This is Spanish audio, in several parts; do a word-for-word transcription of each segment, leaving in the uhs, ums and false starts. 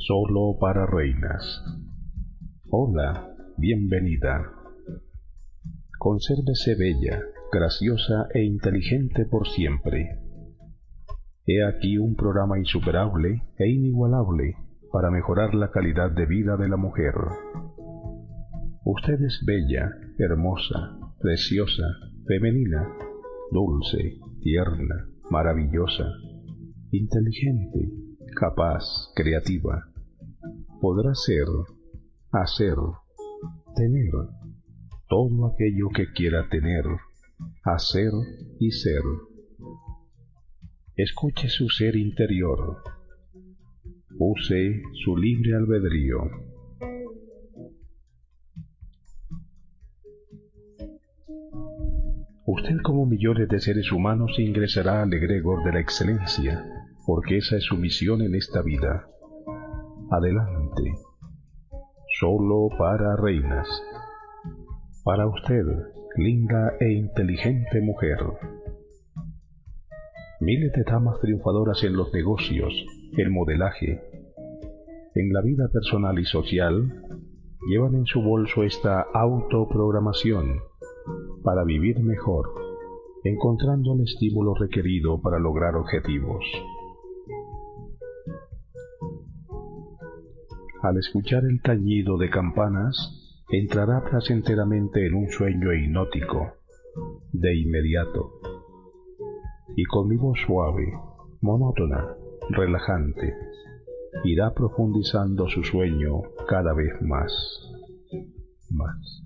Solo para reinas. Hola, bienvenida. Consérvese bella, graciosa e inteligente por siempre. He aquí un programa insuperable e inigualable para mejorar la calidad de vida de la mujer. Usted es bella, hermosa, preciosa, femenina, dulce, tierna, maravillosa, inteligente, capaz, creativa. Podrá ser, hacer, tener todo aquello que quiera tener, hacer y ser. Escuche su ser interior. Use su libre albedrío. Usted, como millones de seres humanos, ingresará al egregor de la excelencia, porque esa es su misión en esta vida. Adelante. Solo para reinas. Para usted, linda e inteligente mujer. Miles de damas triunfadoras en los negocios, el modelaje, en la vida personal y social, llevan en su bolso esta autoprogramación para vivir mejor, encontrando el estímulo requerido para lograr objetivos. Al escuchar el tañido de campanas, entrará placenteramente en un sueño hipnótico, de inmediato, y con mi voz suave, monótona, relajante, irá profundizando su sueño cada vez más, más.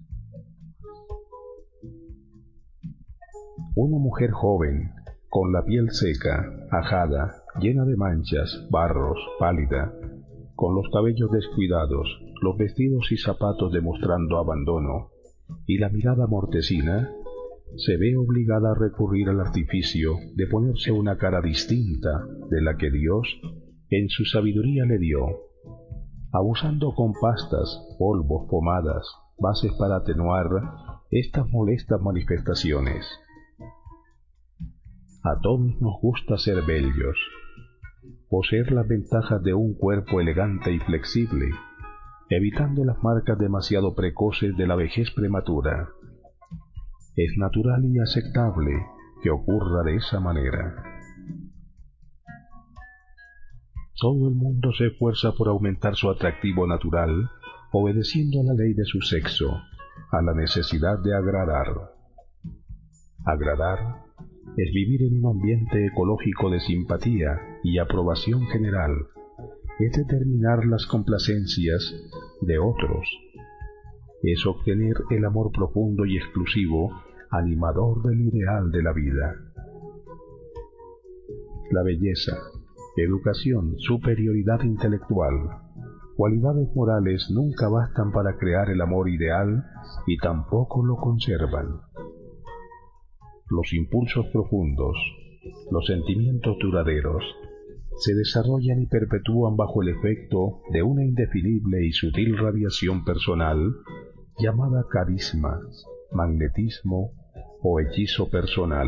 Una mujer joven, con la piel seca, ajada, llena de manchas, barros, pálida, con los cabellos descuidados, los vestidos y zapatos demostrando abandono, y la mirada mortecina, se ve obligada a recurrir al artificio de ponerse una cara distinta de la que Dios, en su sabiduría, le dio, abusando con pastas, polvos, pomadas, bases para atenuar estas molestas manifestaciones. A todos nos gusta ser bellos, poseer las ventajas de un cuerpo elegante y flexible, evitando las marcas demasiado precoces de la vejez prematura. Es natural y aceptable que ocurra de esa manera. Todo el mundo se esfuerza por aumentar su atractivo natural, obedeciendo a la ley de su sexo, a la necesidad de agradar. Agradar es vivir en un ambiente ecológico de simpatía y aprobación general, es determinar las complacencias de otros, es obtener el amor profundo y exclusivo, animador del ideal de la vida. La belleza, educación, superioridad intelectual, cualidades morales nunca bastan para crear el amor ideal y tampoco lo conservan. Los impulsos profundos, los sentimientos duraderos, se desarrollan y perpetúan bajo el efecto de una indefinible y sutil radiación personal llamada carisma, magnetismo o hechizo personal.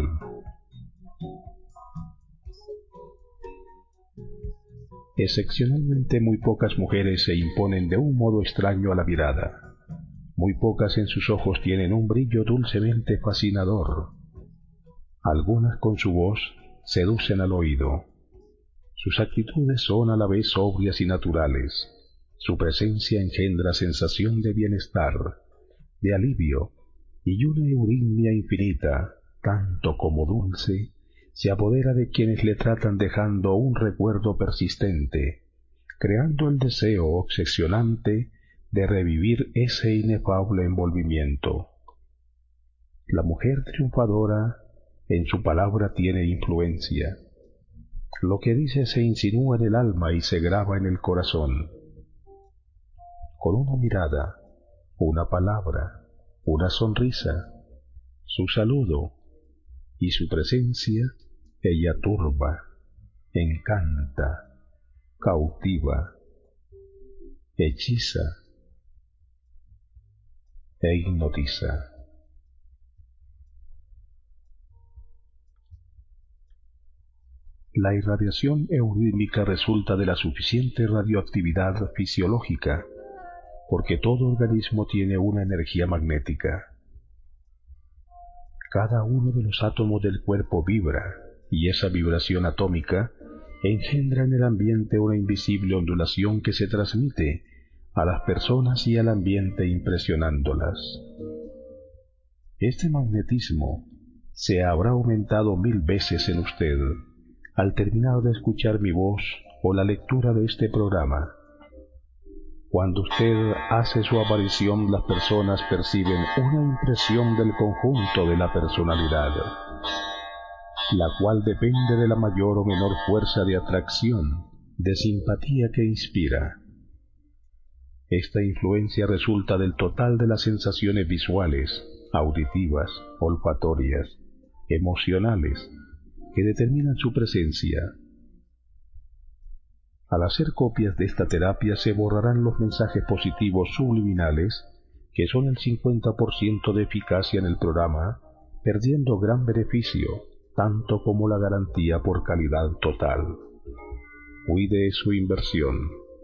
Excepcionalmente muy pocas mujeres se imponen de un modo extraño a la mirada. Muy pocas en sus ojos tienen un brillo dulcemente fascinador. Algunas con su voz seducen al oído. Sus actitudes son a la vez sobrias y naturales. Su presencia engendra sensación de bienestar, de alivio, y una eurimia infinita, tanto como dulce, se apodera de quienes le tratan dejando un recuerdo persistente, creando el deseo obsesionante de revivir ese inefable envolvimiento. La mujer triunfadora en su palabra tiene influencia. Lo que dice se insinúa en el alma y se graba en el corazón. Con una mirada, una palabra, una sonrisa, su saludo y su presencia, ella turba, encanta, cautiva, hechiza e hipnotiza. La irradiación eurítmica resulta de la suficiente radioactividad fisiológica, porque todo organismo tiene una energía magnética. Cada uno de los átomos del cuerpo vibra, y esa vibración atómica engendra en el ambiente una invisible ondulación que se transmite a las personas y al ambiente impresionándolas. Este magnetismo se habrá aumentado mil veces en usted al terminar de escuchar mi voz o la lectura de este programa. Cuando usted hace su aparición, las personas perciben una impresión del conjunto de la personalidad, la cual depende de la mayor o menor fuerza de atracción, de simpatía que inspira. Esta influencia resulta del total de las sensaciones visuales, auditivas, olfatorias, emocionales, que determinan su presencia. Al hacer copias de esta terapia se borrarán los mensajes positivos subliminales, que son el cincuenta por ciento de eficacia en el programa, perdiendo gran beneficio, tanto como la garantía por calidad total. Cuide su inversión.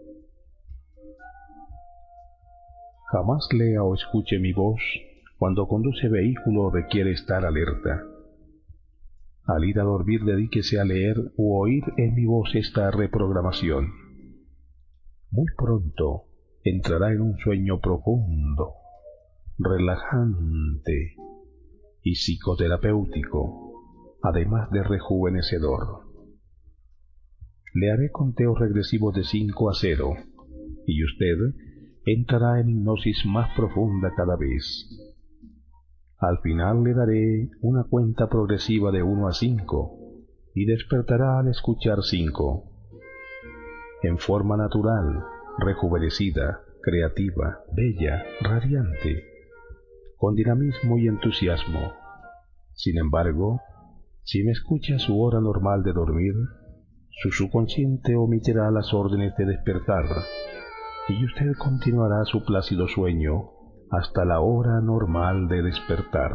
Jamás lea o escuche mi voz cuando conduce vehículo o requiere estar alerta. Al ir a dormir, dedíquese a leer u oír en mi voz esta reprogramación. Muy pronto entrará en un sueño profundo, relajante y psicoterapéutico, además de rejuvenecedor. Le haré conteos regresivos de cinco a cero, y usted entrará en hipnosis más profunda cada vez. Al final le daré una cuenta progresiva de uno a cinco, y despertará al escuchar cinco. En forma natural, rejuvenecida, creativa, bella, radiante, con dinamismo y entusiasmo. Sin embargo, si me escucha a su hora normal de dormir, su subconsciente omitirá las órdenes de despertar, y usted continuará su plácido sueño hasta la hora normal de despertar.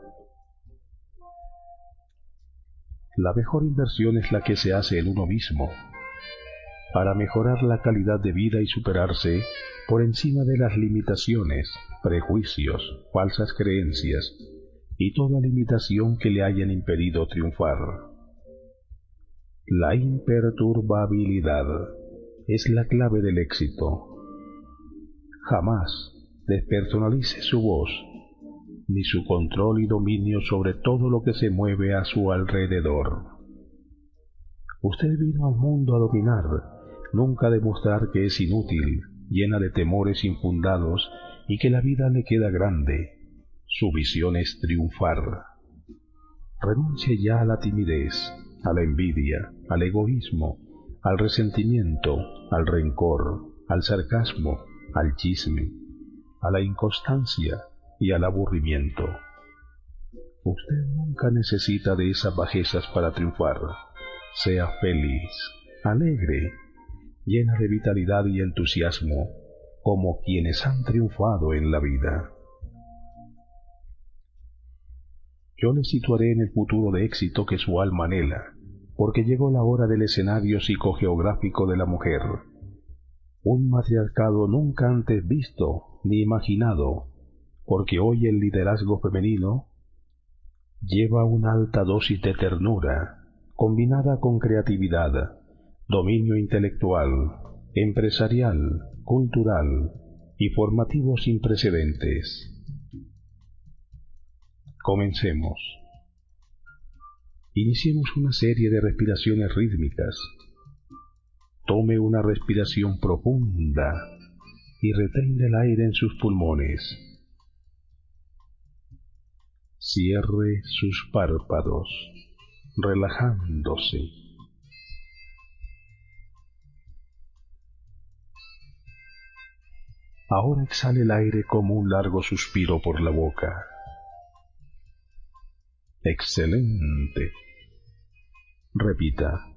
La mejor inversión es la que se hace en uno mismo, para mejorar la calidad de vida y superarse por encima de las limitaciones, prejuicios, falsas creencias y toda limitación que le hayan impedido triunfar. La imperturbabilidad es la clave del éxito. Jamás despersonalice su voz, ni su control y dominio sobre todo lo que se mueve a su alrededor. Usted vino al mundo a dominar, nunca a demostrar que es inútil, llena de temores infundados y que la vida le queda grande. Su visión es triunfar. Renuncie ya a la timidez, a la envidia, al egoísmo, al resentimiento, al rencor, al sarcasmo, al chisme, a la inconstancia y al aburrimiento. Usted nunca necesita de esas bajezas para triunfar. Sea feliz, alegre, llena de vitalidad y entusiasmo, como quienes han triunfado en la vida. Yo le situaré en el futuro de éxito que su alma anhela, porque llegó la hora del escenario psicogeográfico de la mujer, un matriarcado nunca antes visto ni imaginado, porque hoy el liderazgo femenino lleva una alta dosis de ternura, combinada con creatividad, dominio intelectual, empresarial, cultural y formativo sin precedentes. Comencemos. Iniciemos una serie de respiraciones rítmicas. Tome una respiración profunda y retenga el aire en sus pulmones. Cierre sus párpados, relajándose. Ahora exhale el aire como un largo suspiro por la boca. Excelente. Repita.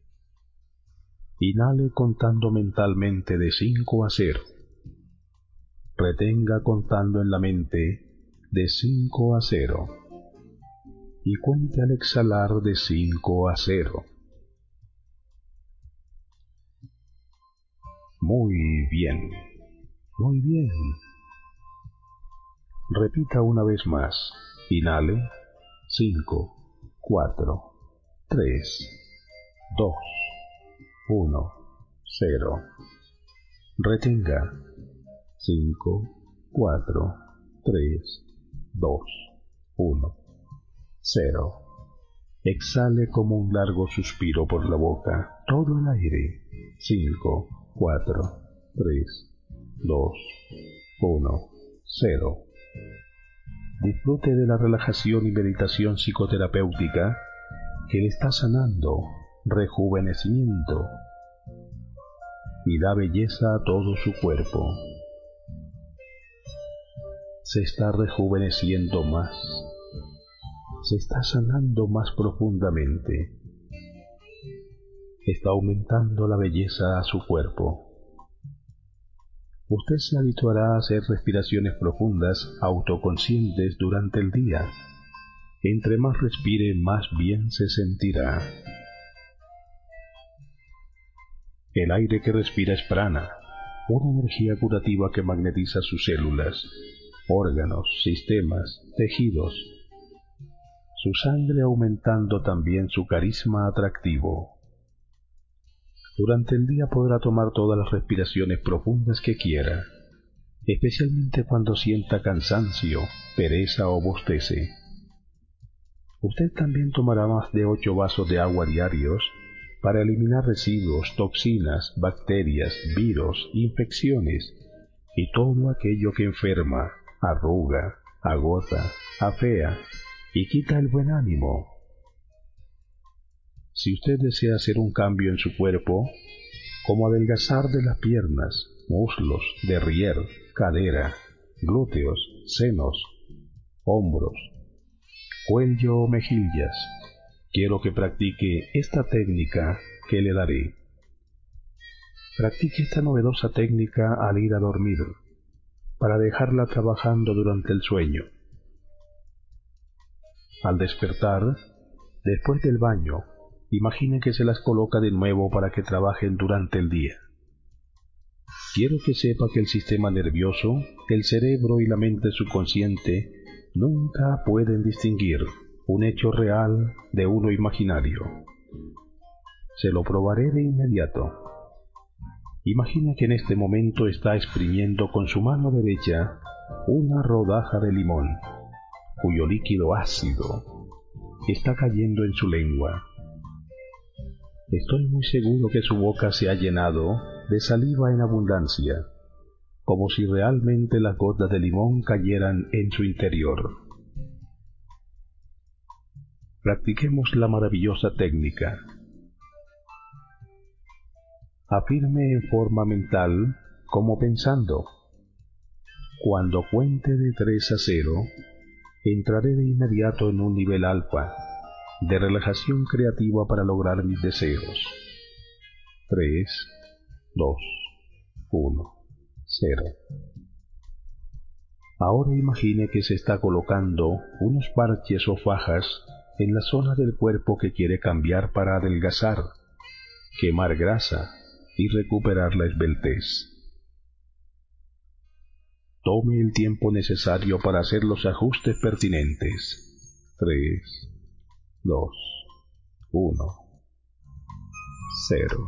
Inhale contando mentalmente de cinco a cero. Retenga contando en la mente de cinco a cero. Y cuente al exhalar de cinco a cero. Muy bien, muy bien. Repita una vez más. Inhale. Cinco, cuatro, tres, dos, uno, cero. Retenga. Cinco, cuatro, tres, dos, uno, cero. Exhale como un largo suspiro por la boca todo el aire. Cinco, cuatro, tres, dos, uno, cero. Disfrute de la relajación y meditación psicoterapéutica que le está sanando rejuvenecimiento y da belleza a todo su cuerpo. Se está rejuveneciendo más, se está sanando más profundamente, está aumentando la belleza a su cuerpo. Usted se habituará a hacer respiraciones profundas, autoconscientes durante el día. Entre más respire, más bien se sentirá. El aire que respira es prana, una energía curativa que magnetiza sus células, órganos, sistemas, tejidos. Su sangre aumentando también su carisma atractivo. Durante el día podrá tomar todas las respiraciones profundas que quiera, especialmente cuando sienta cansancio, pereza o bostece. Usted también tomará más de ocho vasos de agua diarios para eliminar residuos, toxinas, bacterias, virus, infecciones y todo aquello que enferma, arruga, agota, afea y quita el buen ánimo. Si usted desea hacer un cambio en su cuerpo, como adelgazar de las piernas, muslos, derrier, cadera, glúteos, senos, hombros, cuello o mejillas, quiero que practique esta técnica que le daré. Practique esta novedosa técnica al ir a dormir, para dejarla trabajando durante el sueño. Al despertar, después del baño, imagine que se las coloca de nuevo para que trabajen durante el día. Quiero que sepa que el sistema nervioso, el cerebro y la mente subconsciente nunca pueden distinguir un hecho real de uno imaginario. Se lo probaré de inmediato. Imagina que en este momento está exprimiendo con su mano derecha una rodaja de limón, cuyo líquido ácido está cayendo en su lengua. Estoy muy seguro que su boca se ha llenado de saliva en abundancia, como si realmente las gotas de limón cayeran en su interior. Practiquemos la maravillosa técnica. Afirme en forma mental, como pensando: cuando cuente de tres a cero, entraré de inmediato en un nivel alfa de relajación creativa para lograr mis deseos. Tres, dos, uno, cero. Ahora imagine que se está colocando unos parches o fajas en la zona del cuerpo que quiere cambiar para adelgazar, quemar grasa y recuperar la esbeltez. Tome el tiempo necesario para hacer los ajustes pertinentes. Tres, dos, uno, cero.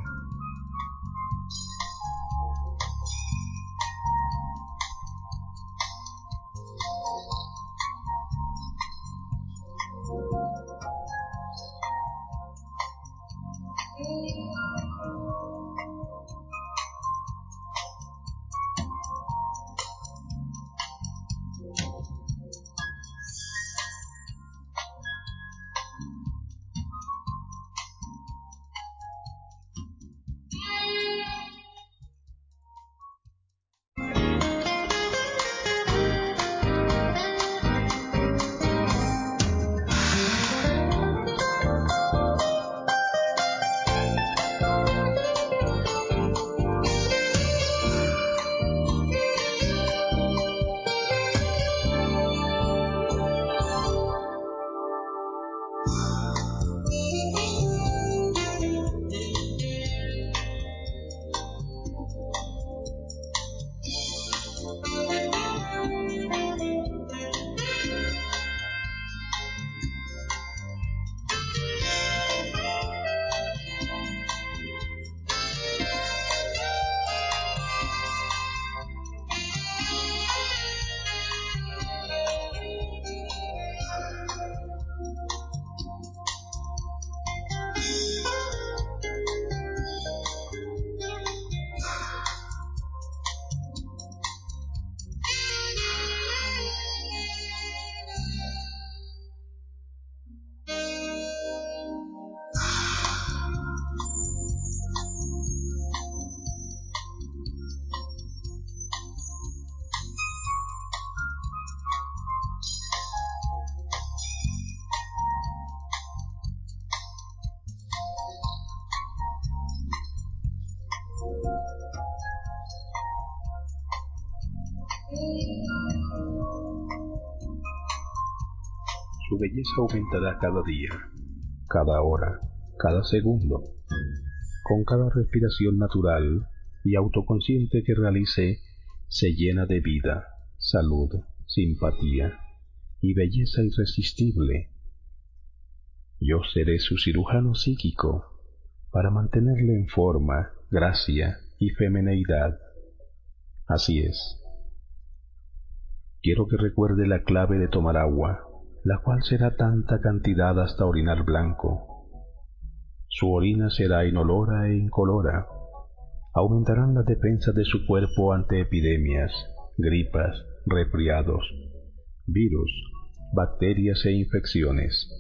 su belleza aumentará cada día, cada hora, cada segundo, con cada respiración natural y autoconsciente que realice. Se llena de vida, salud, simpatía y belleza irresistible. Yo seré su cirujano psíquico para mantenerle en forma, gracia y femineidad. Así es. Quiero que recuerde la clave de tomar agua, la cual será tanta cantidad hasta orinar blanco. Su orina será inolora e incolora. Aumentarán las defensas de su cuerpo ante epidemias, gripas, resfriados, virus, bacterias e infecciones.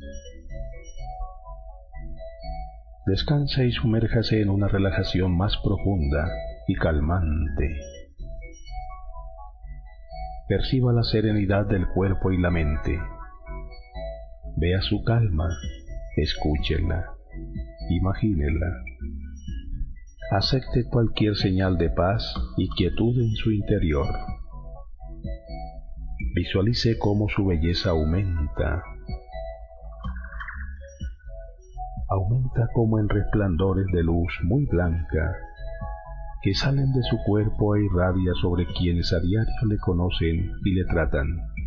Descansa y sumérjase en una relajación más profunda y calmante. Perciba la serenidad del cuerpo y la mente. Vea su calma, escúchela, imagínela. Acepte cualquier señal de paz y quietud en su interior. Visualice cómo su belleza aumenta. Aumenta como en resplandores de luz muy blanca que salen de su cuerpo e irradia sobre quienes a diario le conocen y le tratan.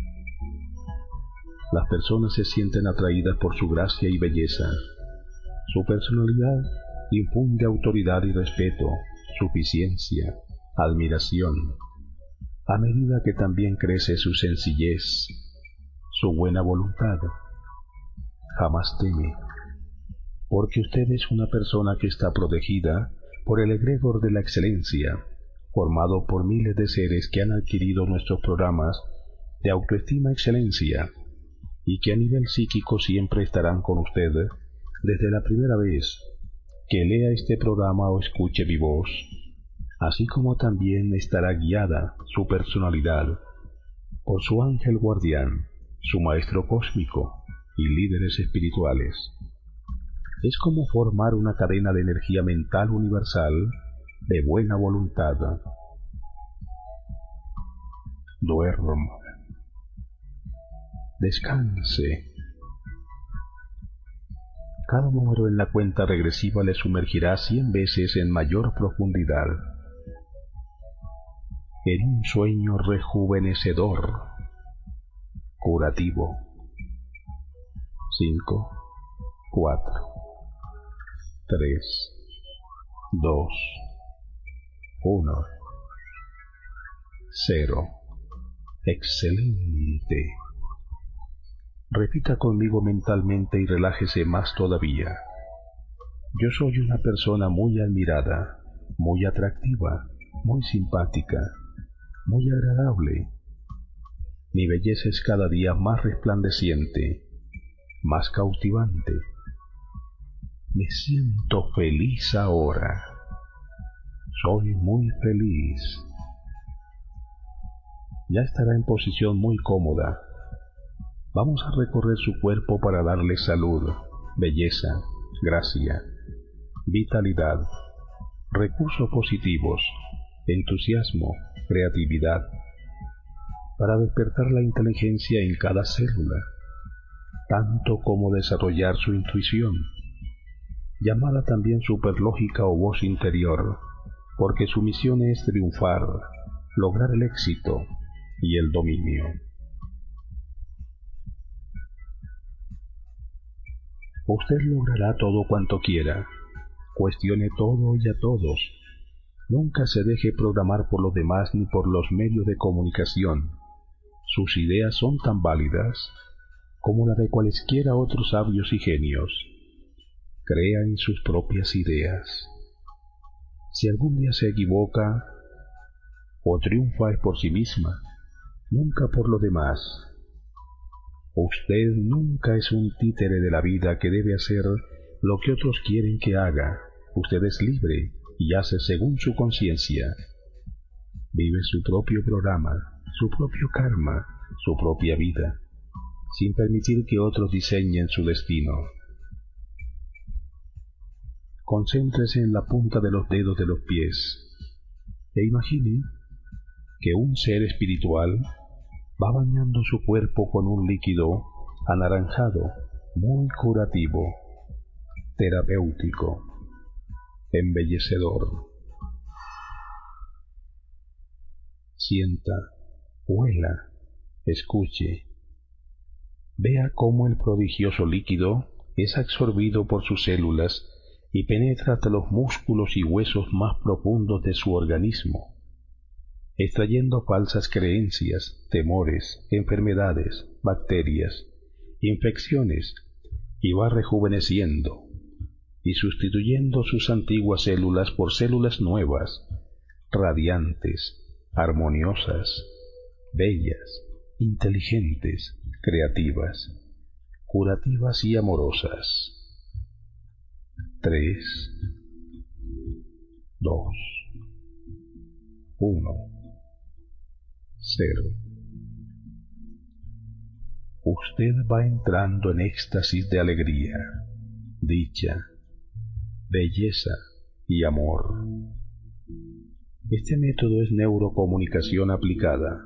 Las personas se sienten atraídas por su gracia y belleza. Su personalidad infunde autoridad y respeto, suficiencia, admiración, a medida que también crece su sencillez, su buena voluntad. Jamás teme, porque usted es una persona que está protegida por el egregor de la excelencia, formado por miles de seres que han adquirido nuestros programas de autoestima excelencia y que a nivel psíquico siempre estarán con usted desde la primera vez que lea este programa o escuche mi voz, así como también estará guiada su personalidad por su ángel guardián, su maestro cósmico y líderes espirituales. Es como formar una cadena de energía mental universal de buena voluntad. Duerma. Descanse. Cada número en la cuenta regresiva le sumergirá cien veces en mayor profundidad, en un sueño rejuvenecedor, curativo. Cinco, cuatro, tres, dos, uno, cero. Excelente. Repita conmigo mentalmente y relájese más todavía. Yo soy una persona muy admirada, muy atractiva, muy simpática, muy agradable. Mi belleza es cada día más resplandeciente, más cautivante. Me siento feliz ahora. Soy muy feliz. Ya estará en posición muy cómoda. Vamos a recorrer su cuerpo para darle salud, belleza, gracia, vitalidad, recursos positivos, entusiasmo, creatividad, para despertar la inteligencia en cada célula, tanto como desarrollar su intuición, llamada también superlógica o voz interior, porque su misión es triunfar, lograr el éxito y el dominio. Usted logrará todo cuanto quiera. Cuestione todo y a todos. Nunca se deje programar por los demás ni por los medios de comunicación. Sus ideas son tan válidas como la de cualesquiera otros sabios y genios. Crea en sus propias ideas. Si algún día se equivoca o triunfa es por sí misma, nunca por los demás. Usted nunca es un títere de la vida que debe hacer lo que otros quieren que haga. Usted es libre y hace según su conciencia. Vive su propio programa, su propio karma, su propia vida, sin permitir que otros diseñen su destino. Concéntrese en la punta de los dedos de los pies e imagine que un ser espiritual va bañando su cuerpo con un líquido anaranjado, muy curativo, terapéutico, embellecedor. Sienta, huela, escuche. Vea cómo el prodigioso líquido es absorbido por sus células y penetra hasta los músculos y huesos más profundos de su organismo, extrayendo falsas creencias, temores, enfermedades, bacterias, infecciones, y va rejuveneciendo y sustituyendo sus antiguas células por células nuevas, radiantes, armoniosas, bellas, inteligentes, creativas, curativas y amorosas. Tres, dos, uno, cero. Usted va entrando en éxtasis de alegría, dicha, belleza y amor. Este método es neurocomunicación aplicada.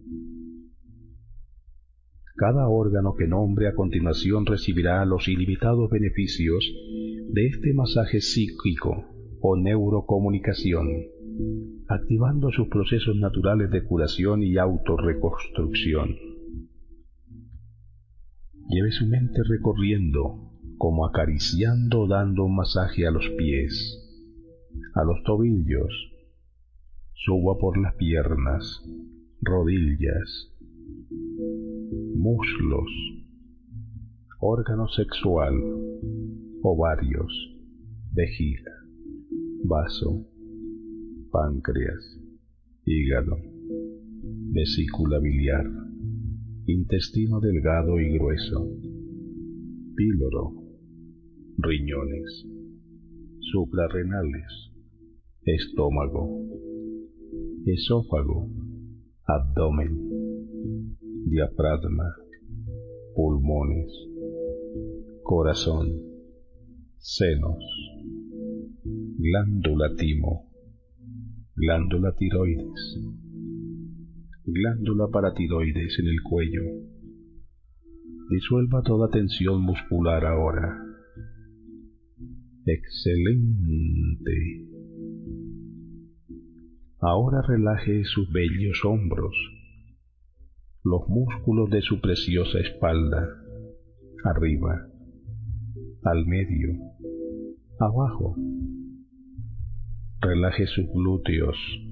Cada órgano que nombre a continuación recibirá los ilimitados beneficios de este masaje psíquico o neurocomunicación, activando sus procesos naturales de curación y autorreconstrucción. Lleve su mente recorriendo, como acariciando o dando un masaje a los pies, a los tobillos, suba por las piernas, rodillas, muslos, órgano sexual, ovarios, vejiga, vaso, páncreas, hígado, vesícula biliar, intestino delgado y grueso, píloro, riñones, suprarrenales, estómago, esófago, abdomen, diafragma, pulmones, corazón, senos, glándula timo, glándula tiroides, glándula paratiroides en el cuello. Disuelva toda tensión muscular ahora. Excelente. Ahora relaje sus bellos hombros, los músculos de su preciosa espalda, arriba, al medio, abajo. Relaje sus glúteos.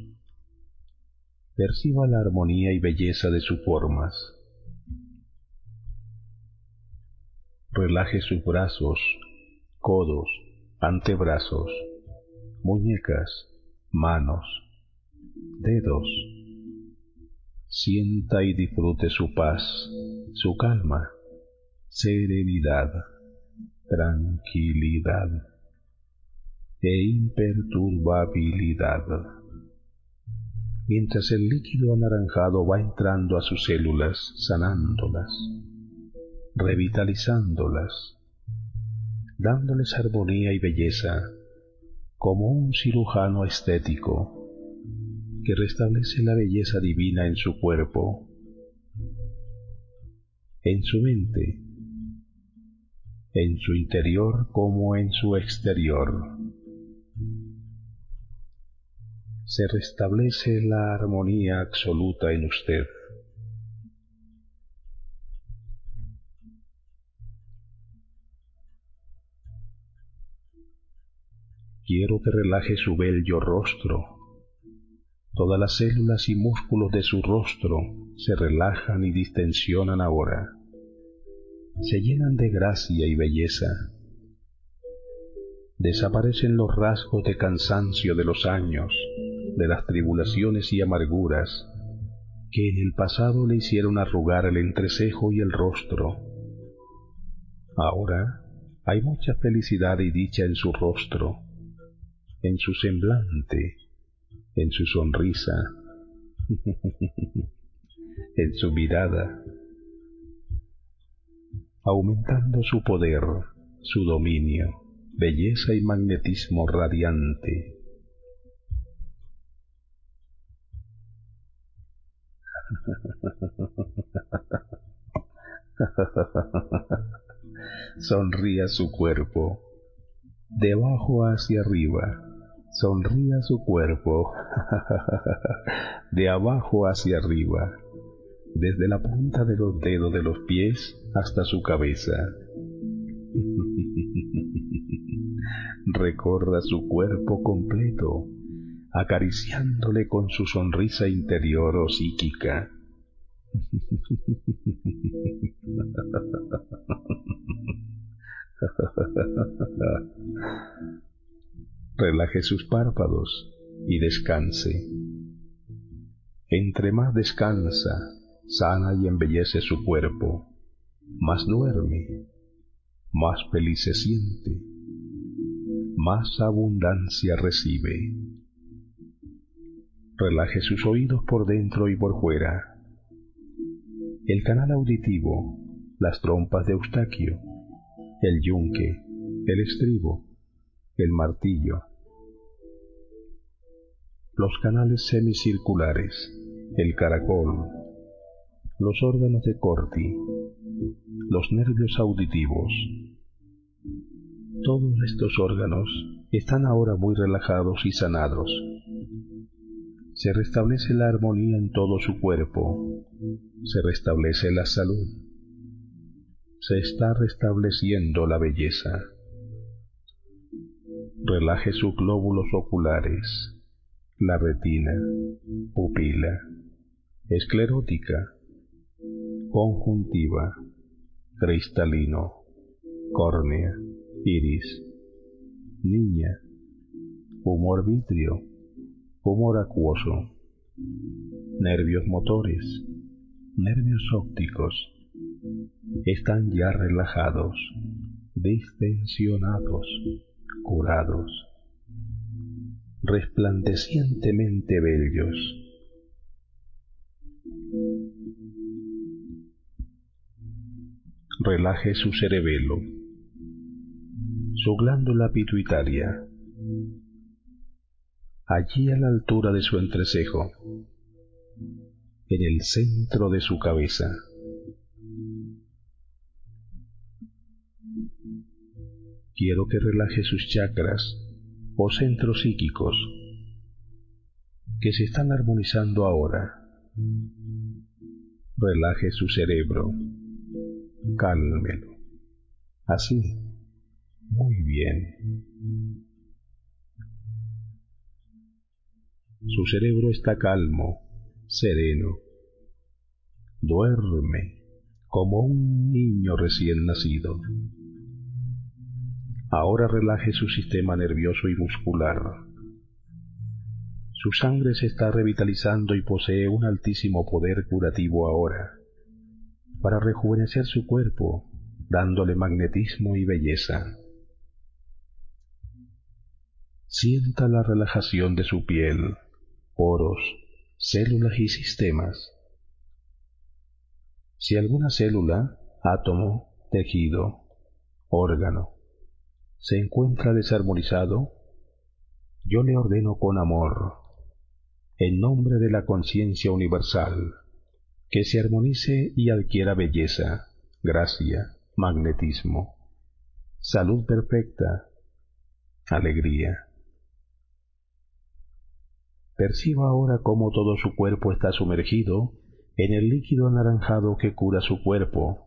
Perciba la armonía y belleza de sus formas. Relaje sus brazos, codos, antebrazos, muñecas, manos, dedos. Sienta y disfrute su paz, su calma, serenidad, tranquilidad e imperturbabilidad. Mientras el líquido anaranjado va entrando a sus células, sanándolas, revitalizándolas, dándoles armonía y belleza, como un cirujano estético que restablece la belleza divina en su cuerpo, en su mente, en su interior como en su exterior. Se restablece la armonía absoluta en usted. Quiero que relaje su bello rostro. Todas las células y músculos de su rostro se relajan y distensionan ahora. Se llenan de gracia y belleza. Desaparecen los rasgos de cansancio de los años, de las tribulaciones y amarguras que en el pasado le hicieron arrugar el entrecejo y el rostro. Ahora hay mucha felicidad y dicha en su rostro, en su semblante, en su sonrisa, en su mirada, aumentando su poder, su dominio, belleza y magnetismo radiante. sonría su cuerpo, de abajo hacia arriba, sonría su cuerpo, de abajo hacia arriba, desde la punta de los dedos de los pies hasta su cabeza. Recorra su cuerpo completo, acariciándole con su sonrisa interior o psíquica. Relaje sus párpados y descanse. Entre más descansa, sana y embellece su cuerpo, más duerme, más feliz se siente, más abundancia recibe. Relaje sus oídos por dentro y por fuera. El canal auditivo, las trompas de Eustaquio, el yunque, el estribo, el martillo, los canales semicirculares, el caracol, los órganos de Corti, los nervios auditivos. Todos estos órganos están ahora muy relajados y sanados. Se restablece la armonía en todo su cuerpo, se restablece la salud, se está restableciendo la belleza. Relaje sus glóbulos oculares, la retina, pupila, esclerótica, conjuntiva, cristalino, córnea, iris, niña, humor vítreo, humor acuoso, nervios motores, nervios ópticos, están ya relajados, distensionados, curados, resplandecientemente bellos. Relaje su cerebelo, su glándula pituitaria, allí a la altura de su entrecejo, en el centro de su cabeza. Quiero que relaje sus chakras o centros psíquicos que se están armonizando ahora. Relaje su cerebro, cálmelo. Así, muy bien. Su cerebro está calmo, sereno. Duerme como un niño recién nacido. Ahora relaje su sistema nervioso y muscular. Su sangre se está revitalizando y posee un altísimo poder curativo ahora, para rejuvenecer su cuerpo, dándole magnetismo y belleza. Sienta la relajación de su piel, poros, células y sistemas. Si alguna célula, átomo, tejido, órgano, se encuentra desarmonizado, yo le ordeno con amor, en nombre de la conciencia universal, que se armonice y adquiera belleza, gracia, magnetismo, salud perfecta, alegría. Perciba ahora cómo todo su cuerpo está sumergido en el líquido anaranjado que cura su cuerpo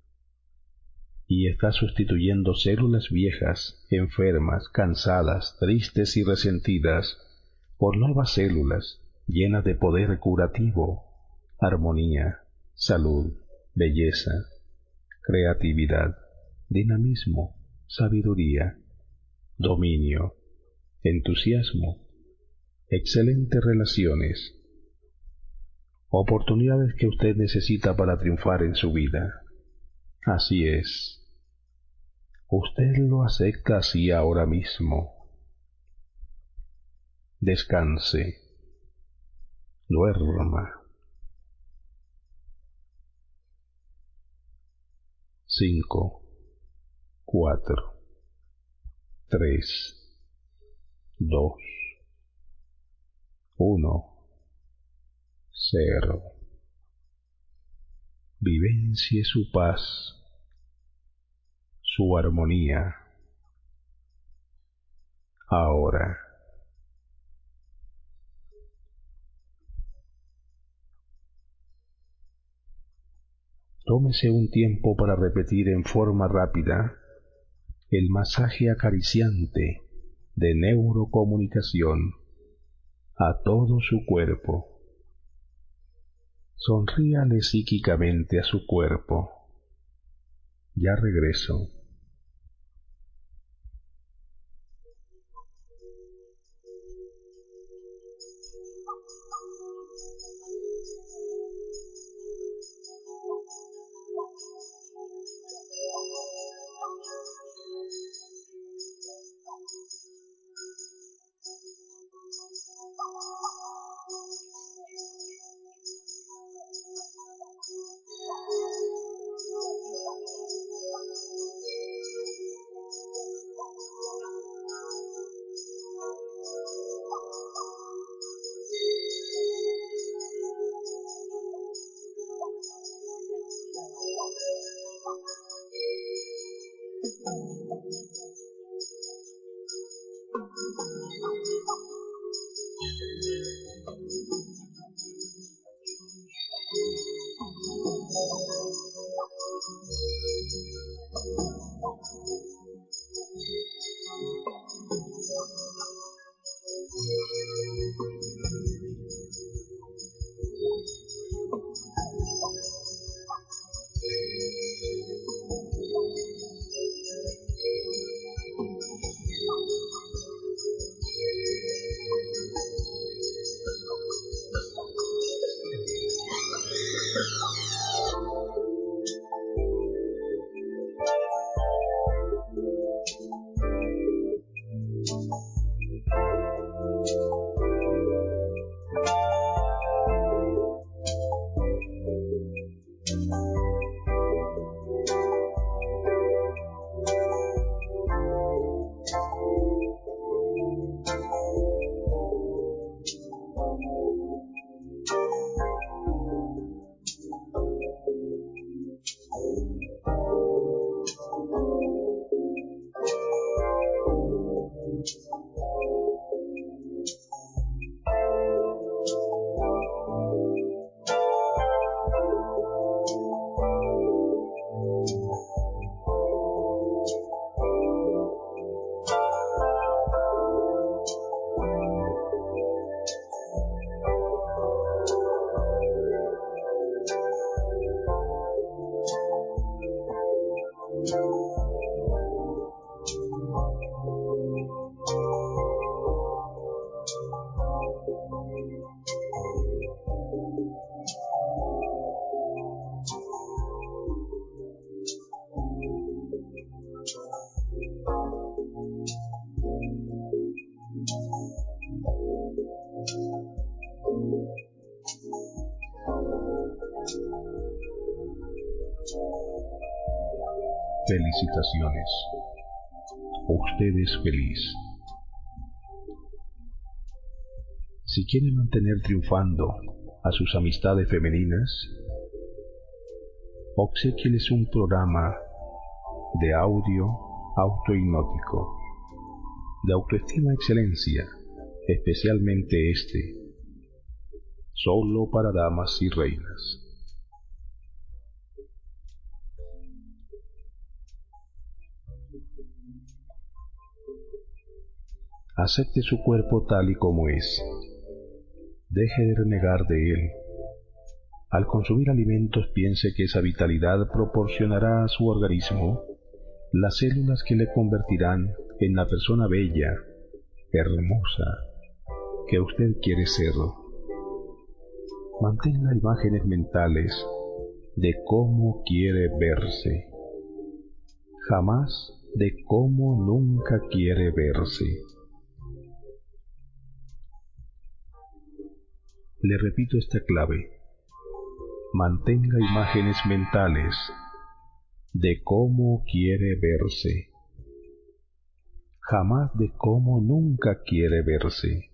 y está sustituyendo células viejas, enfermas, cansadas, tristes y resentidas por nuevas células llenas de poder curativo, armonía, salud, belleza, creatividad, dinamismo, sabiduría, dominio, entusiasmo, excelentes relaciones, oportunidades que usted necesita para triunfar en su vida. Así es. Usted lo acepta así ahora mismo. Descanse. Duerma. Cinco, cuatro, tres, dos, uno, cero. Vivencie su paz, su armonía. Ahora, tómese un tiempo para repetir en forma rápida el masaje acariciante de neurocomunicación a todo su cuerpo. Sonríale psíquicamente a su cuerpo. Ya regreso. Felicitaciones. Usted es feliz. Si quiere mantener triunfando a sus amistades femeninas, obséquieles un programa de audio autohipnótico, de autoestima excelencia, especialmente este, solo para damas y reinas. Acepte su cuerpo tal y como es. Deje de renegar de él. Al consumir alimentos, piense que esa vitalidad proporcionará a su organismo las células que le convertirán en la persona bella, hermosa, que usted quiere ser. Mantenga imágenes mentales de cómo quiere verse, jamás de cómo nunca quiere verse. Le repito esta clave. Mantenga imágenes mentales de cómo quiere verse, jamás de cómo nunca quiere verse.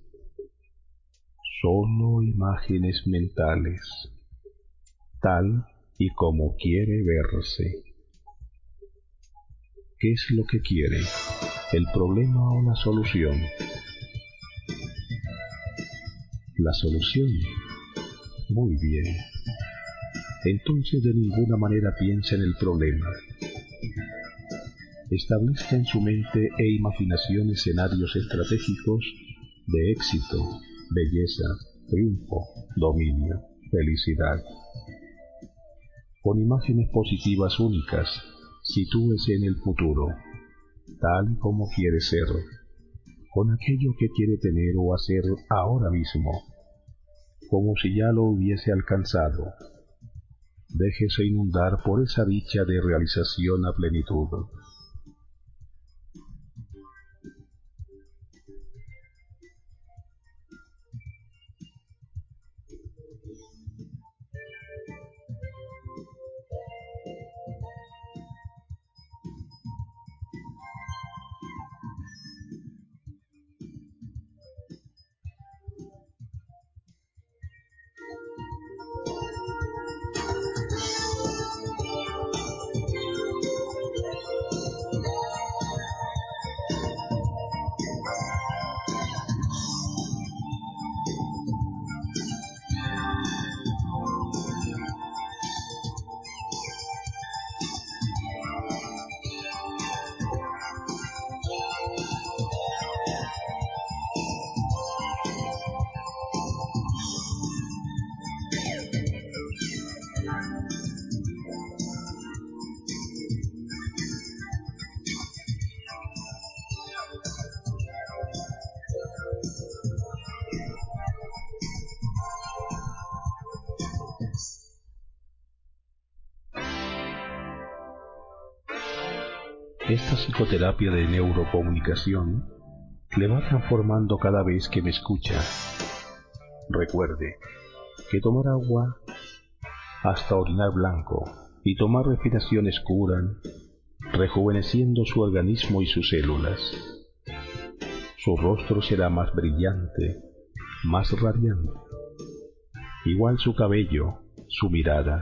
Solo imágenes mentales, tal y como quiere verse. ¿Qué es lo que quiere? ¿El problema o la solución? La solución. Muy bien. Entonces de ninguna manera piensa en el problema. Establezca en su mente e imaginación escenarios estratégicos de éxito, belleza, triunfo, dominio, felicidad. Con imágenes positivas únicas, sitúese en el futuro, tal como quiere ser, con aquello que quiere tener o hacer ahora mismo, como si ya lo hubiese alcanzado. Déjese inundar por esa dicha de realización a plenitud. Esta psicoterapia de neurocomunicación le va transformando cada vez que me escucha. Recuerde que tomar agua hasta orinar blanco y tomar respiraciones curan, rejuveneciendo su organismo y sus células. Su rostro será más brillante, más radiante. Igual su cabello, su mirada,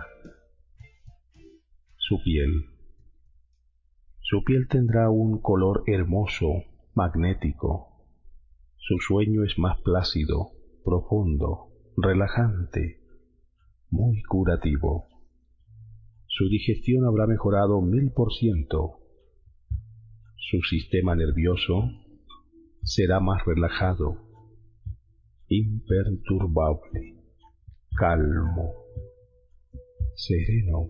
su piel. Su piel tendrá un color hermoso, magnético. Su sueño es más plácido, profundo, relajante, muy curativo. Su digestión habrá mejorado mil por ciento. Su sistema nervioso será más relajado, imperturbable, calmo, sereno.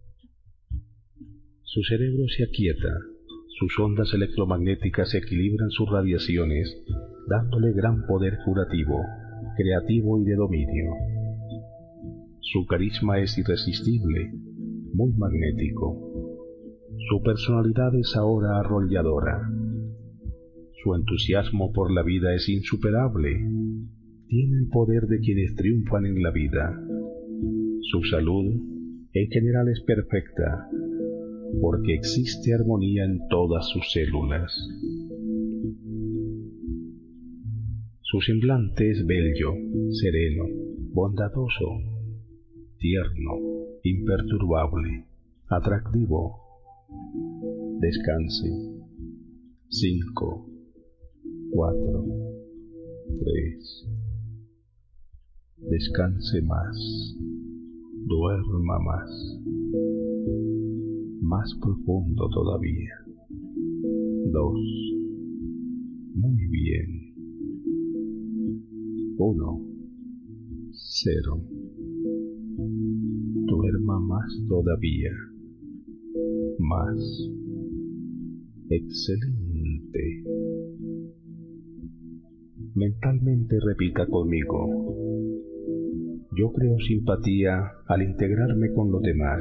Su cerebro se aquieta, sus ondas electromagnéticas equilibran sus radiaciones, dándole gran poder curativo, creativo y de dominio. Su carisma es irresistible, muy magnético. Su personalidad es ahora arrolladora. Su entusiasmo por la vida es insuperable. Tiene el poder de quienes triunfan en la vida. Su salud en general es perfecta, porque existe armonía en todas sus células. Su semblante es bello, sereno, bondadoso, tierno, imperturbable, atractivo. Descanse. Cinco, cuatro, tres. Descanse más. Duerma más. Más profundo todavía. Dos. Muy bien. Uno. Cero. Duerma más todavía. Más. Excelente. Mentalmente repita conmigo. Yo creo simpatía al integrarme con los demás.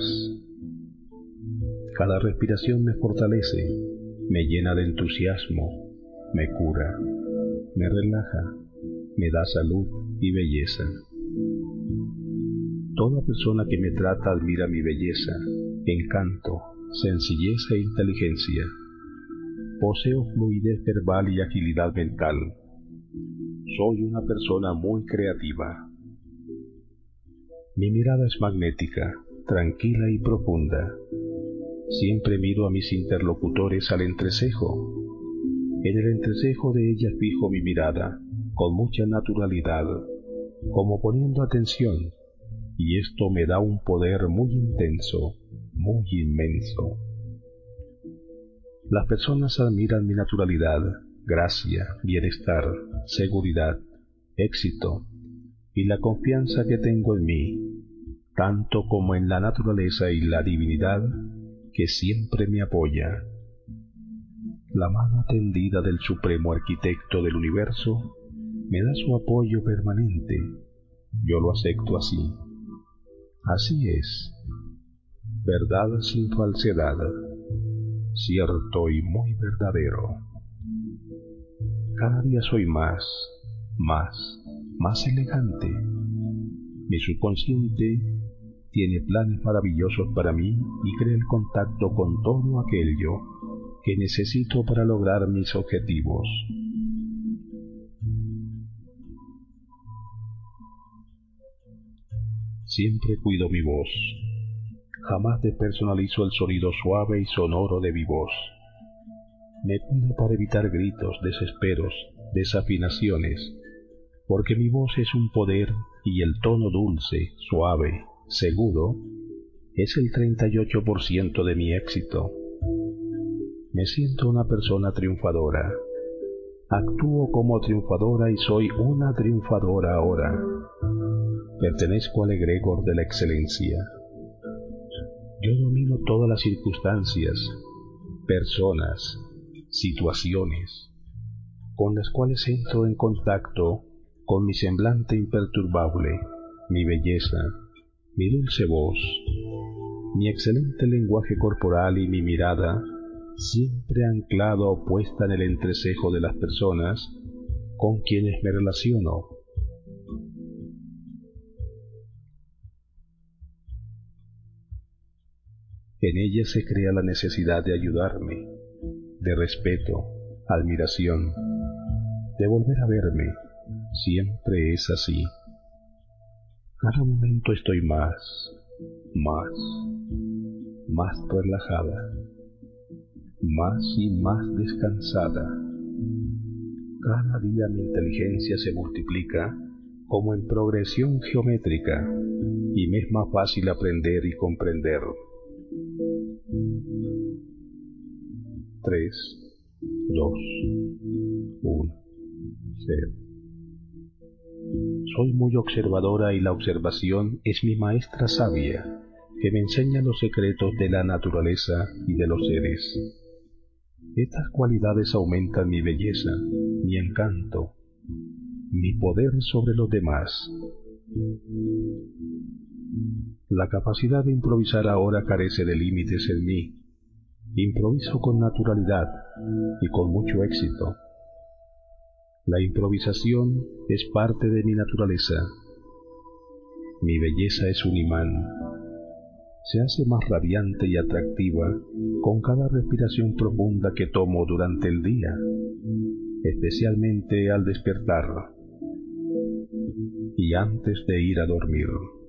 Cada respiración me fortalece, me llena de entusiasmo, me cura, me relaja, me da salud y belleza. Toda persona que me trata admira mi belleza, encanto, sencillez e inteligencia. Poseo fluidez verbal y agilidad mental. Soy una persona muy creativa. Mi mirada es magnética, tranquila y profunda. Siempre miro a mis interlocutores al entrecejo. En el entrecejo de ellas fijo mi mirada, con mucha naturalidad, como poniendo atención, y esto me da un poder muy intenso, muy inmenso. Las personas admiran mi naturalidad, gracia, bienestar, seguridad, éxito, y la confianza que tengo en mí, tanto como en la naturaleza y la divinidad que siempre me apoya. La mano tendida del Supremo Arquitecto del Universo me da su apoyo permanente. Yo lo acepto así. Así es. Verdad sin falsedad. Cierto y muy verdadero. Cada día soy más, más, más elegante. Mi subconsciente tiene planes maravillosos para mí y crea el contacto con todo aquello que necesito para lograr mis objetivos. Siempre cuido mi voz. Jamás despersonalizo el sonido suave y sonoro de mi voz. Me cuido para evitar gritos, desesperos, desafinaciones, porque mi voz es un poder y el tono dulce, suave, seguro, es el treinta y ocho por ciento de mi éxito. Me siento una persona triunfadora. Actúo como triunfadora y soy una triunfadora ahora. Pertenezco al egregor de la excelencia. Yo domino todas las circunstancias, personas, situaciones, con las cuales entro en contacto con mi semblante imperturbable, mi belleza, mi dulce voz, mi excelente lenguaje corporal y mi mirada, siempre anclado o puesta en el entrecejo de las personas con quienes me relaciono. En ellas se crea la necesidad de ayudarme, de respeto, admiración, de volver a verme. Siempre es así. Cada momento estoy más, más, más relajada, más y más descansada. Cada día mi inteligencia se multiplica como en progresión geométrica y me es más fácil aprender y comprender. Tres, dos, uno, cero. Soy muy observadora y la observación es mi maestra sabia que me enseña los secretos de la naturaleza y de los seres. Estas cualidades aumentan mi belleza, mi encanto, mi poder sobre los demás. La capacidad de improvisar ahora carece de límites en mí. Improviso con naturalidad y con mucho éxito. La improvisación es parte de mi naturaleza. Mi belleza es un imán. Se hace más radiante y atractiva con cada respiración profunda que tomo durante el día, especialmente al despertar y antes de ir a dormir.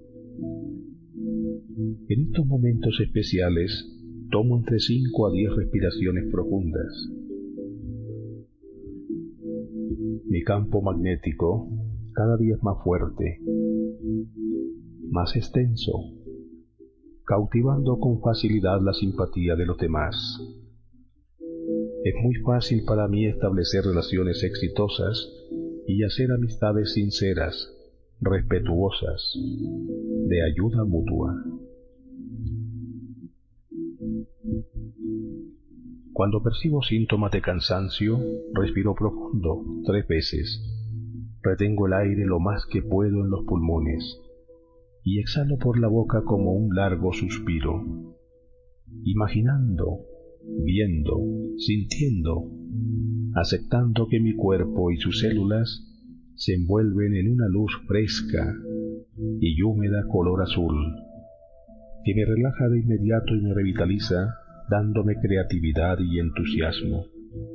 En estos momentos especiales tomo entre cinco a diez respiraciones profundas. Mi campo magnético cada día es más fuerte, más extenso, cautivando con facilidad la simpatía de los demás. Es muy fácil para mí establecer relaciones exitosas y hacer amistades sinceras, respetuosas, de ayuda mutua. Cuando percibo síntomas de cansancio, respiro profundo tres veces. Retengo el aire lo más que puedo en los pulmones y exhalo por la boca como un largo suspiro, imaginando, viendo, sintiendo, aceptando que mi cuerpo y sus células se envuelven en una luz fresca y húmeda color azul, que me relaja de inmediato y me revitaliza, dándome creatividad y entusiasmo.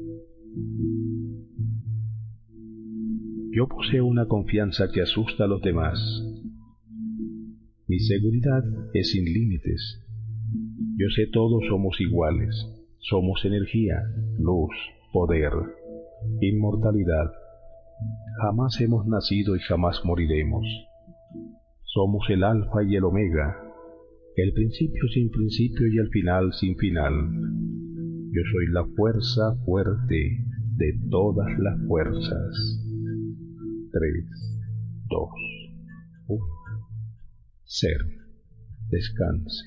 Yo poseo una confianza que asusta a los demás. Mi seguridad es sin límites. Yo sé todos somos iguales, somos energía, luz, poder, inmortalidad. Jamás hemos nacido y jamás moriremos. Somos el alfa y el omega, el principio sin principio y el final sin final. Yo soy la fuerza fuerte de todas las fuerzas. Tres, dos, uno, cero. Descanse.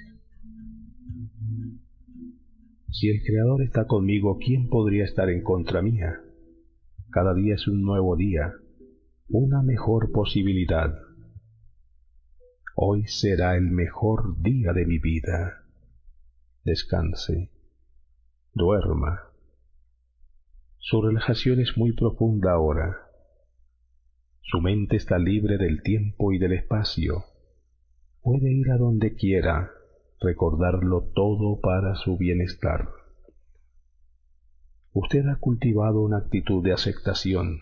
Si el Creador está conmigo, ¿quién podría estar en contra mía? Cada día es un nuevo día, una mejor posibilidad. Hoy será el mejor día de mi vida. Descanse. Duerma. Su relajación es muy profunda ahora. Su mente está libre del tiempo y del espacio. Puede ir a donde quiera, recordarlo todo para su bienestar. Usted ha cultivado una actitud de aceptación.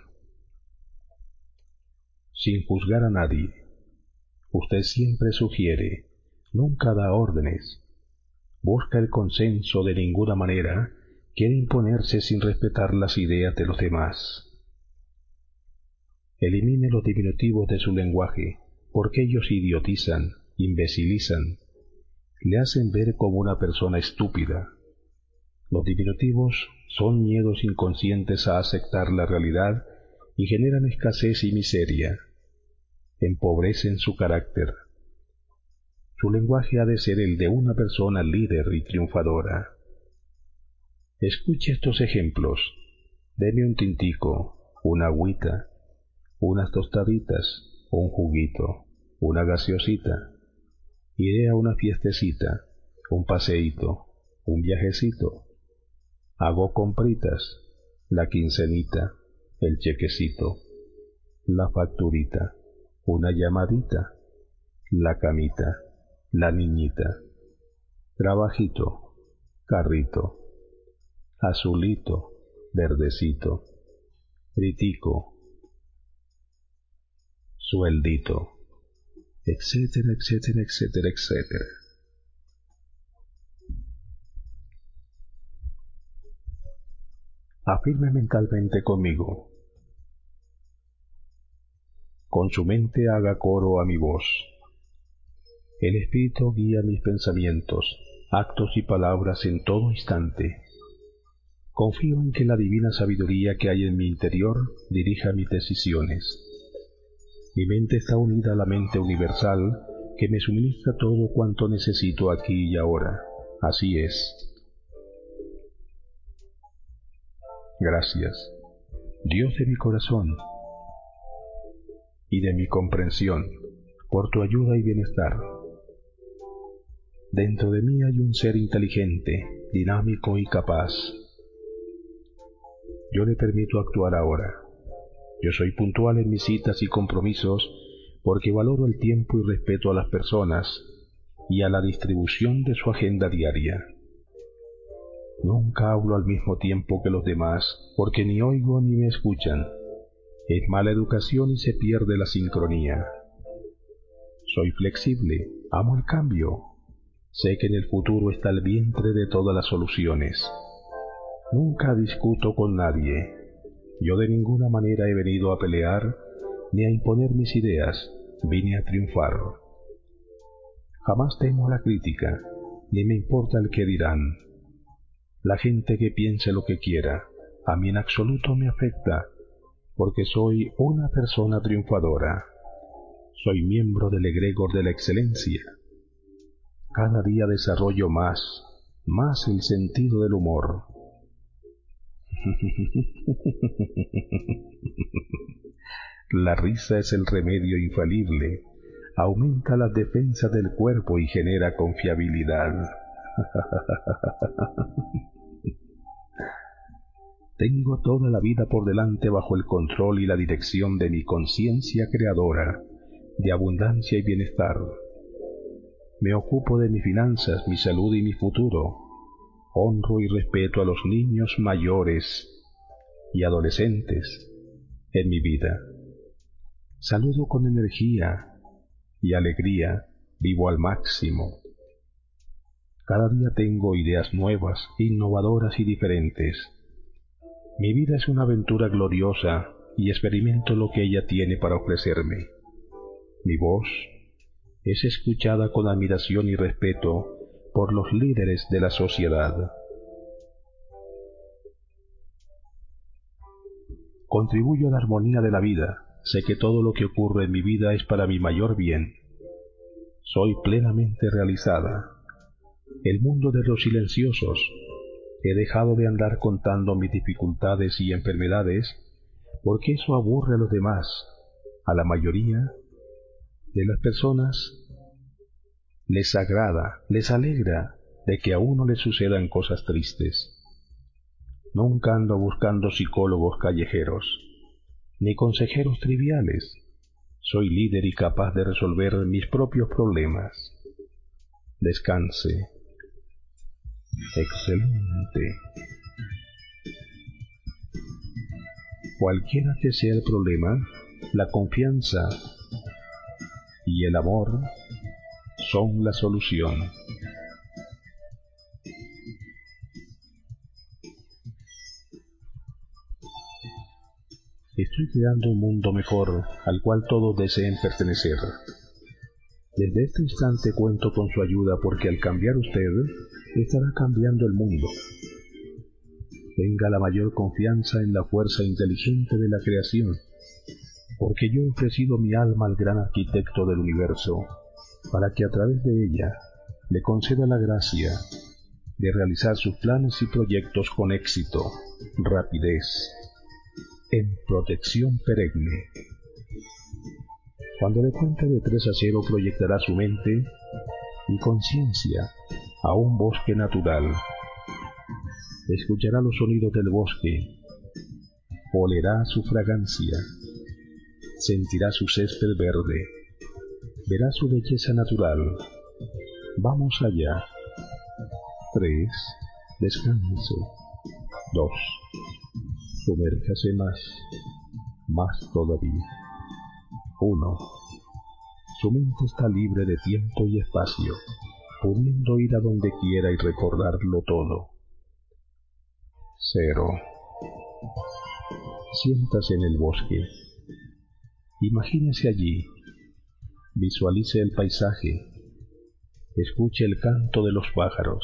Sin juzgar a nadie, usted siempre sugiere, nunca da órdenes. Busca el consenso de ninguna manera, quiere imponerse sin respetar las ideas de los demás. Elimine los diminutivos de su lenguaje, porque ellos idiotizan, imbecilizan, le hacen ver como una persona estúpida. Los diminutivos son miedos inconscientes a aceptar la realidad y generan escasez y miseria. Empobrecen su carácter. Su lenguaje ha de ser el de una persona líder y triunfadora. Escuche estos ejemplos. Deme un tintico, una agüita, unas tostaditas, un juguito, una gaseosita. Iré a una fiestecita, un paseíto, un viajecito. Hago compritas, la quincenita, el chequecito, la facturita, una llamadita, la camita, la niñita, trabajito, carrito, azulito, verdecito, fritico, sueldito, etcétera, etcétera, etcétera, etcétera. Afirme mentalmente conmigo. Con su mente haga coro a mi voz. El Espíritu guía mis pensamientos, actos y palabras en todo instante. Confío en que la divina sabiduría que hay en mi interior dirija mis decisiones. Mi mente está unida a la mente universal que me suministra todo cuanto necesito aquí y ahora. Así es. Gracias, Dios de mi corazón y de mi comprensión, por tu ayuda y bienestar. Dentro de mí hay un ser inteligente, dinámico y capaz. Yo le permito actuar ahora. Yo soy puntual en mis citas y compromisos porque valoro el tiempo y respeto a las personas y a la distribución de su agenda diaria. Nunca hablo al mismo tiempo que los demás porque ni oigo ni me escuchan. Es mala educación y se pierde la sincronía. Soy flexible, amo el cambio. Sé que en el futuro está el vientre de todas las soluciones. Nunca discuto con nadie. Yo de ninguna manera he venido a pelear ni a imponer mis ideas, vine a triunfar. Jamás temo la crítica, ni me importa el que dirán. La gente que piense lo que quiera, a mí en absoluto me afecta, porque soy una persona triunfadora. Soy miembro del egregor de la excelencia. Cada día desarrollo más, más el sentido del humor. La risa es el remedio infalible, aumenta las defensas del cuerpo y genera confiabilidad. Tengo toda la vida por delante bajo el control y la dirección de mi conciencia creadora, de abundancia y bienestar. Me ocupo de mis finanzas, mi salud y mi futuro. Honro y respeto a los niños mayores y adolescentes en mi vida. Saludo con energía y alegría, vivo al máximo. Cada día tengo ideas nuevas, innovadoras y diferentes. Mi vida es una aventura gloriosa y experimento lo que ella tiene para ofrecerme. Mi voz es escuchada con admiración y respeto por los líderes de la sociedad. Contribuyo a la armonía de la vida. Sé que todo lo que ocurre en mi vida es para mi mayor bien. Soy plenamente realizada. El mundo de los silenciosos. He dejado de andar contando mis dificultades y enfermedades, porque eso aburre a los demás. A la mayoría de las personas les agrada, les alegra de que a uno le sucedan cosas tristes. Nunca ando buscando psicólogos callejeros, ni consejeros triviales. Soy líder y capaz de resolver mis propios problemas. Descanse. Excelente. Cualquiera que sea el problema, la confianza y el amor son la solución. Estoy creando un mundo mejor al cual todos deseen pertenecer. Desde este instante cuento con su ayuda porque al cambiar usted, estará cambiando el mundo. Tenga la mayor confianza en la fuerza inteligente de la creación, porque yo he ofrecido mi alma al gran arquitecto del universo, para que a través de ella le conceda la gracia de realizar sus planes y proyectos con éxito, rapidez, en protección perenne. Cuando le cuente de tres a cero proyectará su mente y conciencia a un bosque natural. Escuchará los sonidos del bosque, olerá su fragancia, sentirá su césped verde, verá su belleza natural. Vamos allá. Tres. Descanse. Dos. Sumérjase más, más todavía. Uno. Su mente está libre de tiempo y espacio, pudiendo ir a donde quiera y recordarlo todo. Cero. Siéntase en el bosque. Imagínese allí. Visualice el paisaje. Escuche el canto de los pájaros.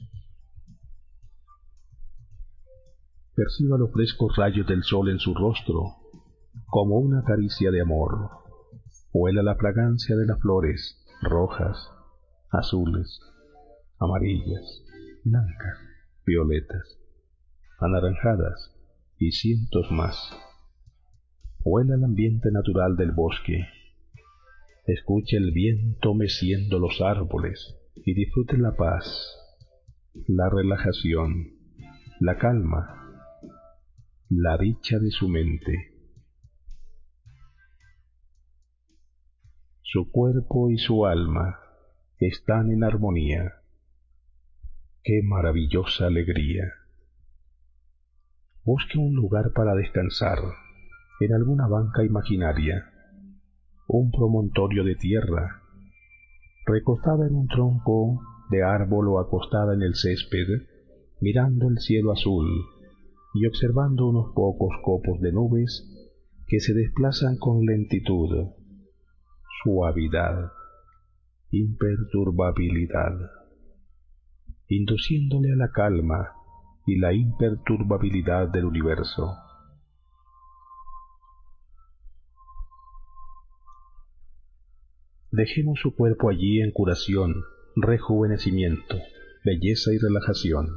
Perciba los frescos rayos del sol en su rostro, como una caricia de amor. Huela la fragancia de las flores, rojas, azules, amarillas, blancas, violetas, anaranjadas y cientos más. Huela el ambiente natural del bosque. Escuche el viento meciendo los árboles y disfrute la paz, la relajación, la calma, la dicha de su mente. Su cuerpo y su alma están en armonía. ¡Qué maravillosa alegría! Busque un lugar para descansar, en alguna banca imaginaria, un promontorio de tierra, recostada en un tronco de árbol o acostada en el césped, mirando el cielo azul y observando unos pocos copos de nubes que se desplazan con lentitud, suavidad, imperturbabilidad, induciéndole a la calma y la imperturbabilidad del universo. Dejemos su cuerpo allí en curación, rejuvenecimiento, belleza y relajación.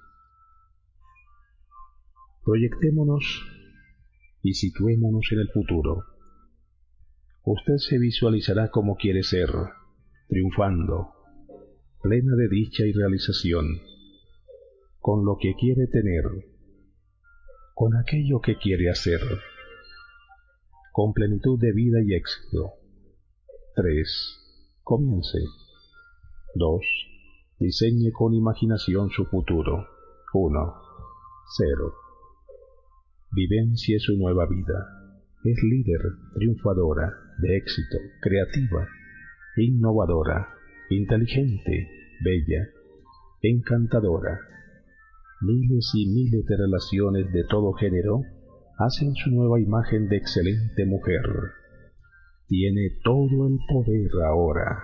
Proyectémonos y situémonos en el futuro. Usted se visualizará como quiere ser, triunfando, plena de dicha y realización, con lo que quiere tener, con aquello que quiere hacer, con plenitud de vida y éxito. Tres. Comience. Dos. Diseñe con imaginación su futuro. Uno. Cero. Vivencie su nueva vida. Es líder, triunfadora, de éxito, creativa, innovadora, inteligente, bella, encantadora. Miles y miles de relaciones de todo género hacen su nueva imagen de excelente mujer. Tiene todo el poder ahora.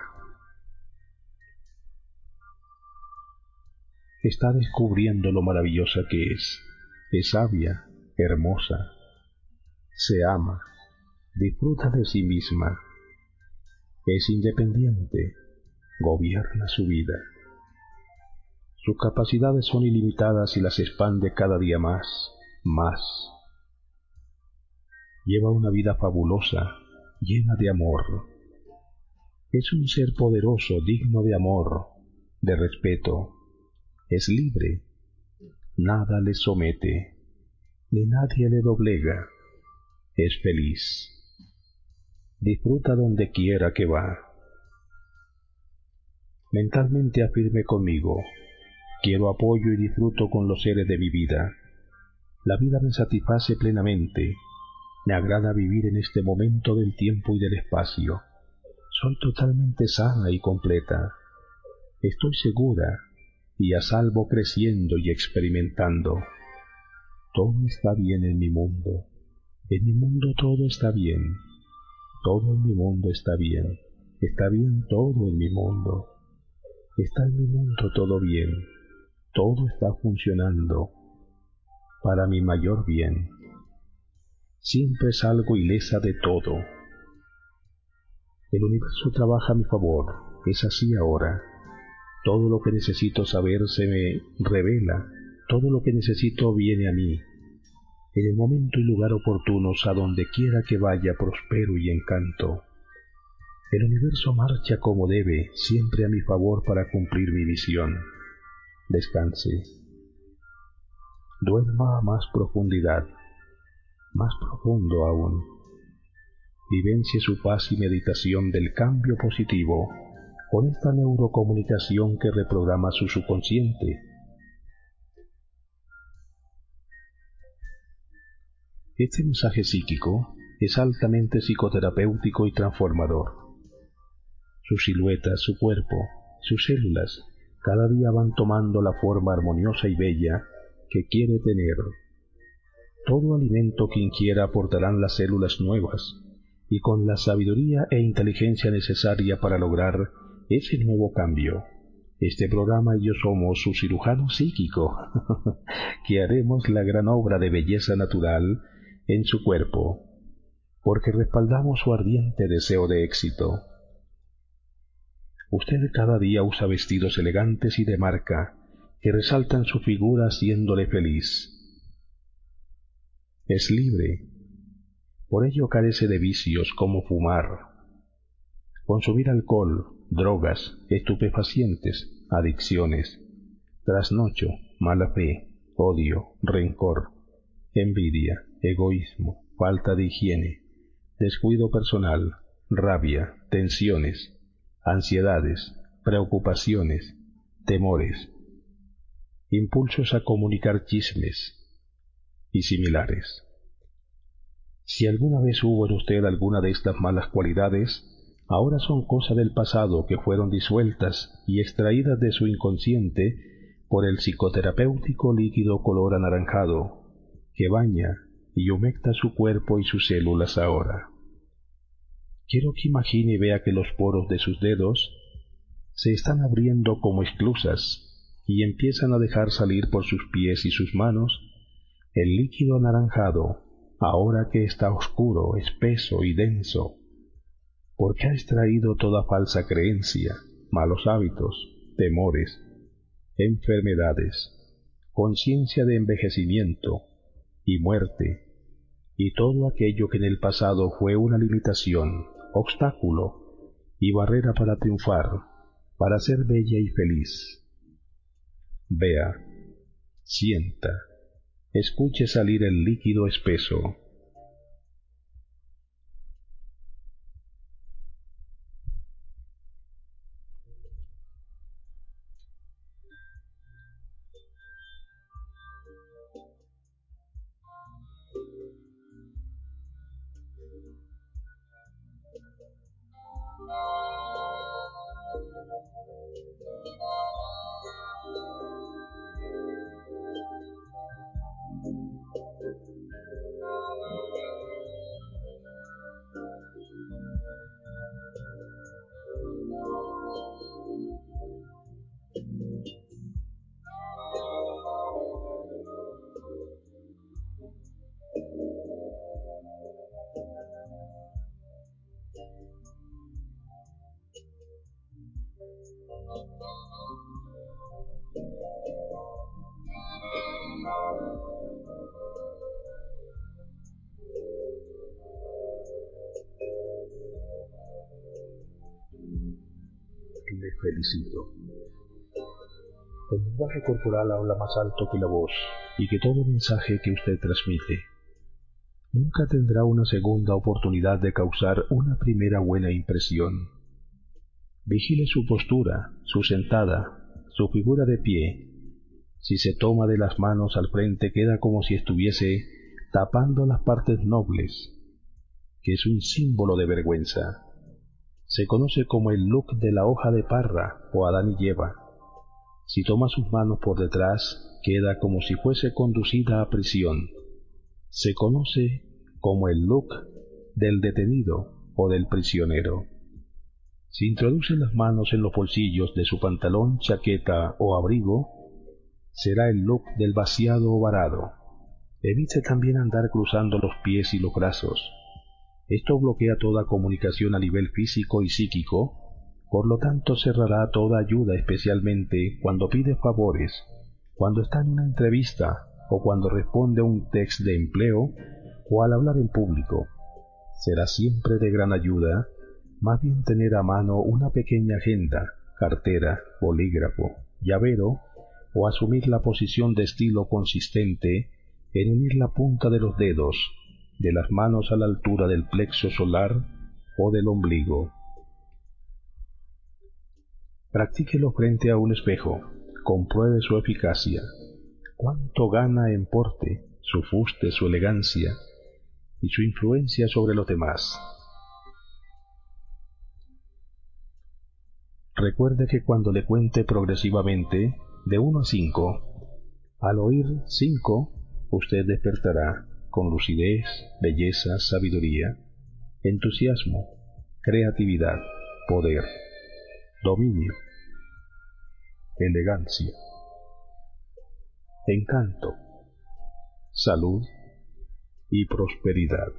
Está descubriendo lo maravillosa que es. Es sabia, hermosa. Se ama, disfruta de sí misma. Es independiente, gobierna su vida. Sus capacidades son ilimitadas y las expande cada día más, más. Lleva una vida fabulosa, llena de amor. Es un ser poderoso, digno de amor, de respeto. Es libre. Nada le somete, ni nadie le doblega. Es feliz. Disfruta donde quiera que va. Mentalmente afirme conmigo: quiero apoyo y disfruto con los seres de mi vida. La vida me satisface plenamente. Me agrada vivir en este momento del tiempo y del espacio. Soy totalmente sana y completa. Estoy segura y a salvo creciendo y experimentando. Todo está bien en mi mundo. En mi mundo todo está bien. Todo en mi mundo está bien. Está bien todo en mi mundo. Está en mi mundo todo bien. Todo está funcionando para mi mayor bien. Siempre salgo ilesa de todo. El universo trabaja a mi favor. Es así ahora. Todo lo que necesito saber se me revela. Todo lo que necesito viene a mí. En el momento y lugar oportunos, a donde quiera que vaya, prospero y encanto. El universo marcha como debe, siempre a mi favor para cumplir mi misión. Descanse. Duerma a más profundidad, más profundo aún. Vivencie su paz y meditación del cambio positivo con esta neurocomunicación que reprograma su subconsciente. Este mensaje psíquico es altamente psicoterapéutico y transformador. Su silueta, su cuerpo, sus células, cada día van tomando la forma armoniosa y bella que quiere tener. Todo alimento que inquiera aportarán las células nuevas, y con la sabiduría e inteligencia necesaria para lograr ese nuevo cambio. Este programa y yo somos su cirujano psíquico, que haremos la gran obra de belleza natural en su cuerpo, porque respaldamos su ardiente deseo de éxito. Usted cada día usa vestidos elegantes y de marca, que resaltan su figura haciéndole feliz. Es libre, por ello carece de vicios como fumar, consumir alcohol, drogas, estupefacientes, adicciones, trasnocho, mala fe, odio, rencor, envidia, egoísmo, falta de higiene, descuido personal, rabia, tensiones, ansiedades, preocupaciones, temores, impulsos a comunicar chismes y similares. Si alguna vez hubo en usted alguna de estas malas cualidades, ahora son cosa del pasado que fueron disueltas y extraídas de su inconsciente por el psicoterapéutico líquido color anaranjado que baña y humecta su cuerpo y sus células ahora. Quiero que imagine y vea que los poros de sus dedos se están abriendo como esclusas y empiezan a dejar salir por sus pies y sus manos el líquido anaranjado, ahora que está oscuro, espeso y denso, porque ha extraído toda falsa creencia, malos hábitos, temores, enfermedades, conciencia de envejecimiento y muerte, y todo aquello que en el pasado fue una limitación, obstáculo y barrera para triunfar, para ser bella y feliz. Vea, sienta, escuche salir el líquido espeso. felicito. El lenguaje corporal habla más alto que la voz y que todo mensaje que usted transmite. Nunca tendrá una segunda oportunidad de causar una primera buena impresión. Vigile su postura, su sentada, su figura de pie. Si se toma de las manos al frente queda como si estuviese tapando las partes nobles, que es un símbolo de vergüenza. Se conoce como el look de la hoja de parra o Adán y Eva. Si toma sus manos por detrás, queda como si fuese conducida a prisión. Se conoce como el look del detenido o del prisionero. Si introduce las manos en los bolsillos de su pantalón, chaqueta o abrigo, será el look del vaciado o varado. Evite también andar cruzando los pies y los brazos. Esto bloquea toda comunicación a nivel físico y psíquico, por lo tanto cerrará toda ayuda, especialmente cuando pide favores, cuando está en una entrevista o cuando responde a un text de empleo o al hablar en público. Será siempre de gran ayuda, más bien tener a mano una pequeña agenda, cartera, bolígrafo, llavero o asumir la posición de estilo consistente en unir la punta de los dedos, de las manos a la altura del plexo solar o del ombligo. Practíquelo frente a un espejo, compruebe su eficacia, cuánto gana en porte, su fuste, su elegancia y su influencia sobre los demás. Recuerde que cuando le cuente progresivamente, de uno a cinco, al oír cinco, usted despertará con lucidez, belleza, sabiduría, entusiasmo, creatividad, poder, dominio, elegancia, encanto, salud y prosperidad.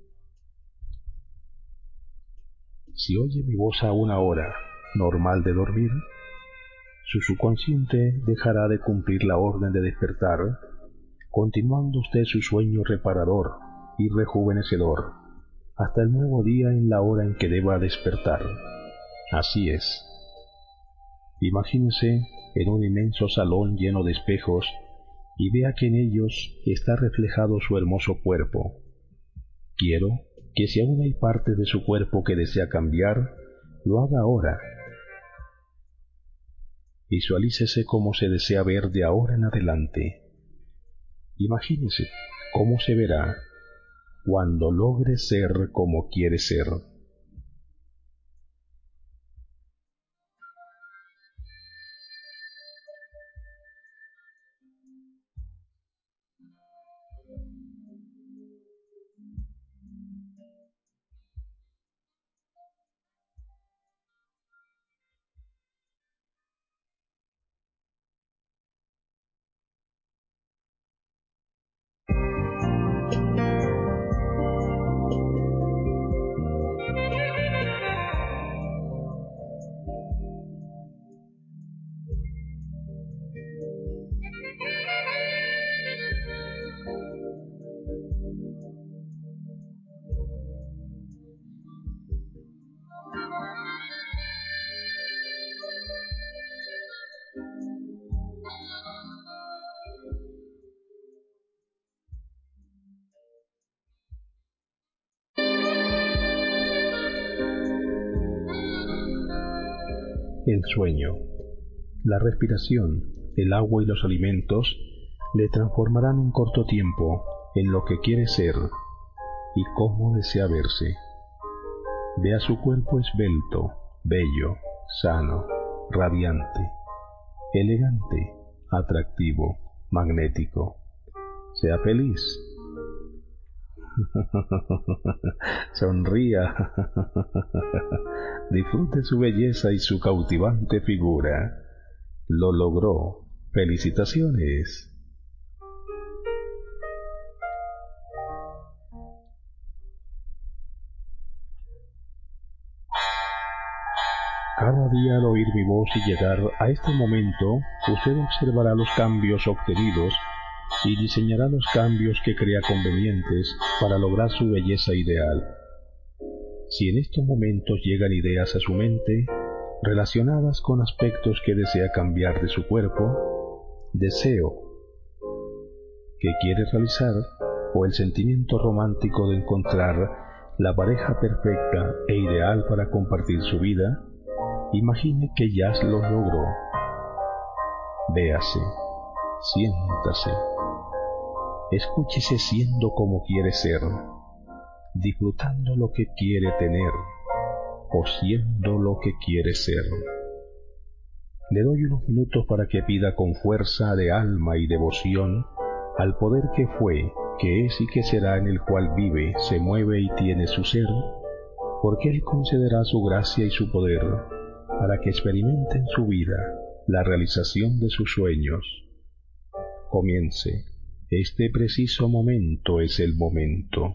Si oye mi voz a una hora normal de dormir, su subconsciente dejará de cumplir la orden de despertar, continuando usted su sueño reparador y rejuvenecedor hasta el nuevo día en la hora en que deba despertar. Así es. Imagínese en un inmenso salón lleno de espejos y vea que en ellos está reflejado su hermoso cuerpo. Quiero que si aún hay partes de su cuerpo que desea cambiar, lo haga ahora. Visualícese cómo se desea ver de ahora en adelante. Imagínese cómo se verá cuando logre ser como quiere ser. El sueño, la respiración, el agua y los alimentos le transformarán en corto tiempo en lo que quiere ser y cómo desea verse. Vea su cuerpo esbelto, bello, sano, radiante, elegante, atractivo, magnético. Sea feliz. Sonría. Disfrute su belleza y su cautivante figura. Lo logró. ¡Felicitaciones! Cada día al oír mi voz y llegar a este momento, usted observará los cambios obtenidos y diseñará los cambios que crea convenientes para lograr su belleza ideal. Si en estos momentos llegan ideas a su mente, relacionadas con aspectos que desea cambiar de su cuerpo, deseo que quiere realizar o el sentimiento romántico de encontrar la pareja perfecta e ideal para compartir su vida, imagine que ya lo logró. Véase, siéntase, escúchese siendo como quiere ser, disfrutando lo que quiere tener o siendo lo que quiere ser. Le doy unos minutos para que pida con fuerza de alma y devoción al poder que fue, que es y que será, en el cual vive, se mueve y tiene su ser, porque Él concederá su gracia y su poder para que experimente en su vida la realización de sus sueños. Comience. Este preciso momento es el momento.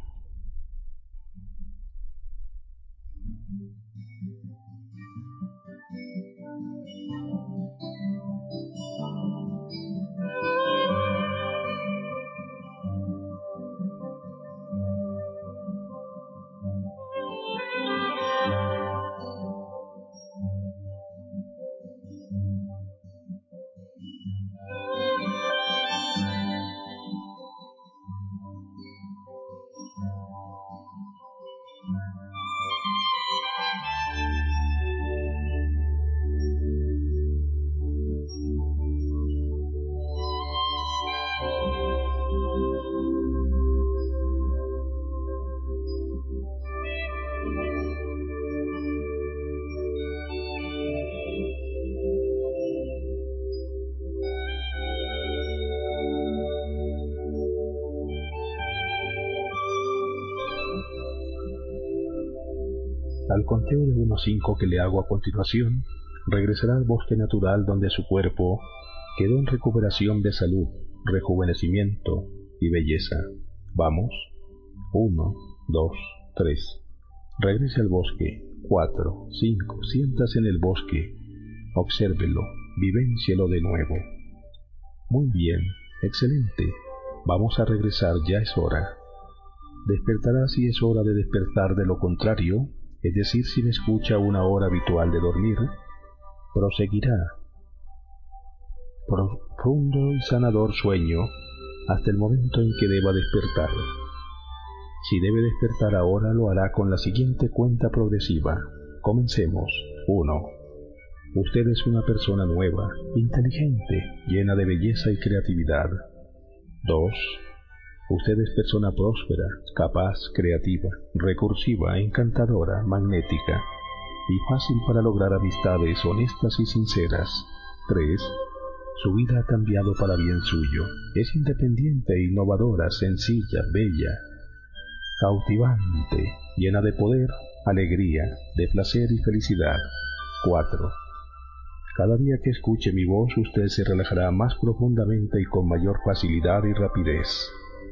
Al conteo de uno a cinco que le hago a continuación, regresará al bosque natural donde su cuerpo quedó en recuperación de salud, rejuvenecimiento y belleza. Vamos. Uno, dos, tres. Regrese al bosque. Cuatro, cinco. Siéntase en el bosque. Obsérvelo, vivéncielo de nuevo. Muy bien, excelente. Vamos a regresar, ya es hora. Despertará si es hora de despertar, de lo contrario, es decir, si me escucha una hora habitual de dormir, proseguirá profundo y sanador sueño hasta el momento en que deba despertar. Si debe despertar ahora, lo hará con la siguiente cuenta progresiva. Comencemos. Uno. Usted es una persona nueva, inteligente, llena de belleza y creatividad. Dos. Usted es persona próspera, capaz, creativa, recursiva, encantadora, magnética y fácil para lograr amistades honestas y sinceras. Tres. Su vida ha cambiado para bien suyo. Es independiente e innovadora, sencilla, bella, cautivante, llena de poder, alegría, de placer y felicidad. Cuatro. Cada día que escuche mi voz, usted se relajará más profundamente y con mayor facilidad y rapidez.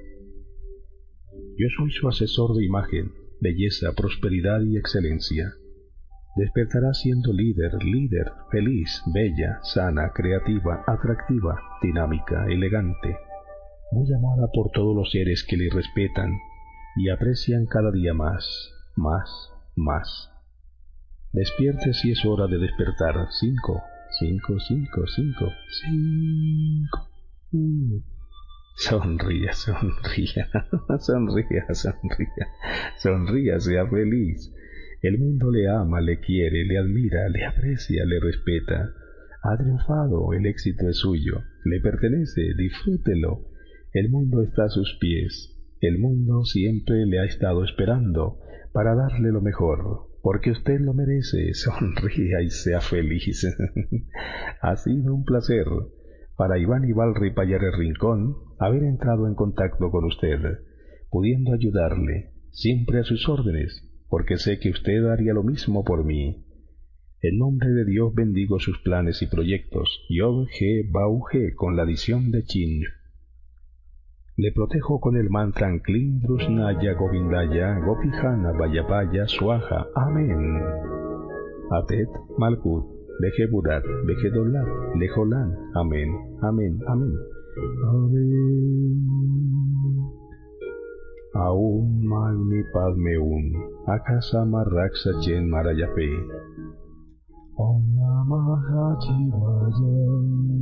Yo soy su asesor de imagen, belleza, prosperidad y excelencia. Despertará siendo líder, líder, feliz, bella, sana, creativa, atractiva, dinámica, elegante, muy amada por todos los seres que le respetan y aprecian cada día más, más, más. Despierte si es hora de despertar. Cinco, cinco, cinco, cinco, cinco. Uh. Sonría, sonría, sonría, sonría, sonría, sea feliz. El mundo le ama, le quiere, le admira, le aprecia, le respeta. Ha triunfado, el éxito es suyo, le pertenece, disfrútelo. El mundo está a sus pies. El mundo siempre le ha estado esperando para darle lo mejor, porque usted lo merece. Sonría y sea feliz. Ha sido un placer para Iván Ibalri Payares Rincón haber entrado en contacto con usted, pudiendo ayudarle, siempre a sus órdenes, porque sé que usted haría lo mismo por mí. En nombre de Dios bendigo sus planes y proyectos. Yod He Bau He con la adición de Chin. Le protejo con el mantra Klim Drusnaya Govindaya Gopihana Vayapaya Swaha. Amén. Atet Malkut Vejeburat Vejedolat Lejolan. Amén. Amén. Amén. Amén. Aum Magni Padme Un Akasama Raksa Chen Marayape. Om Namah Shivaya.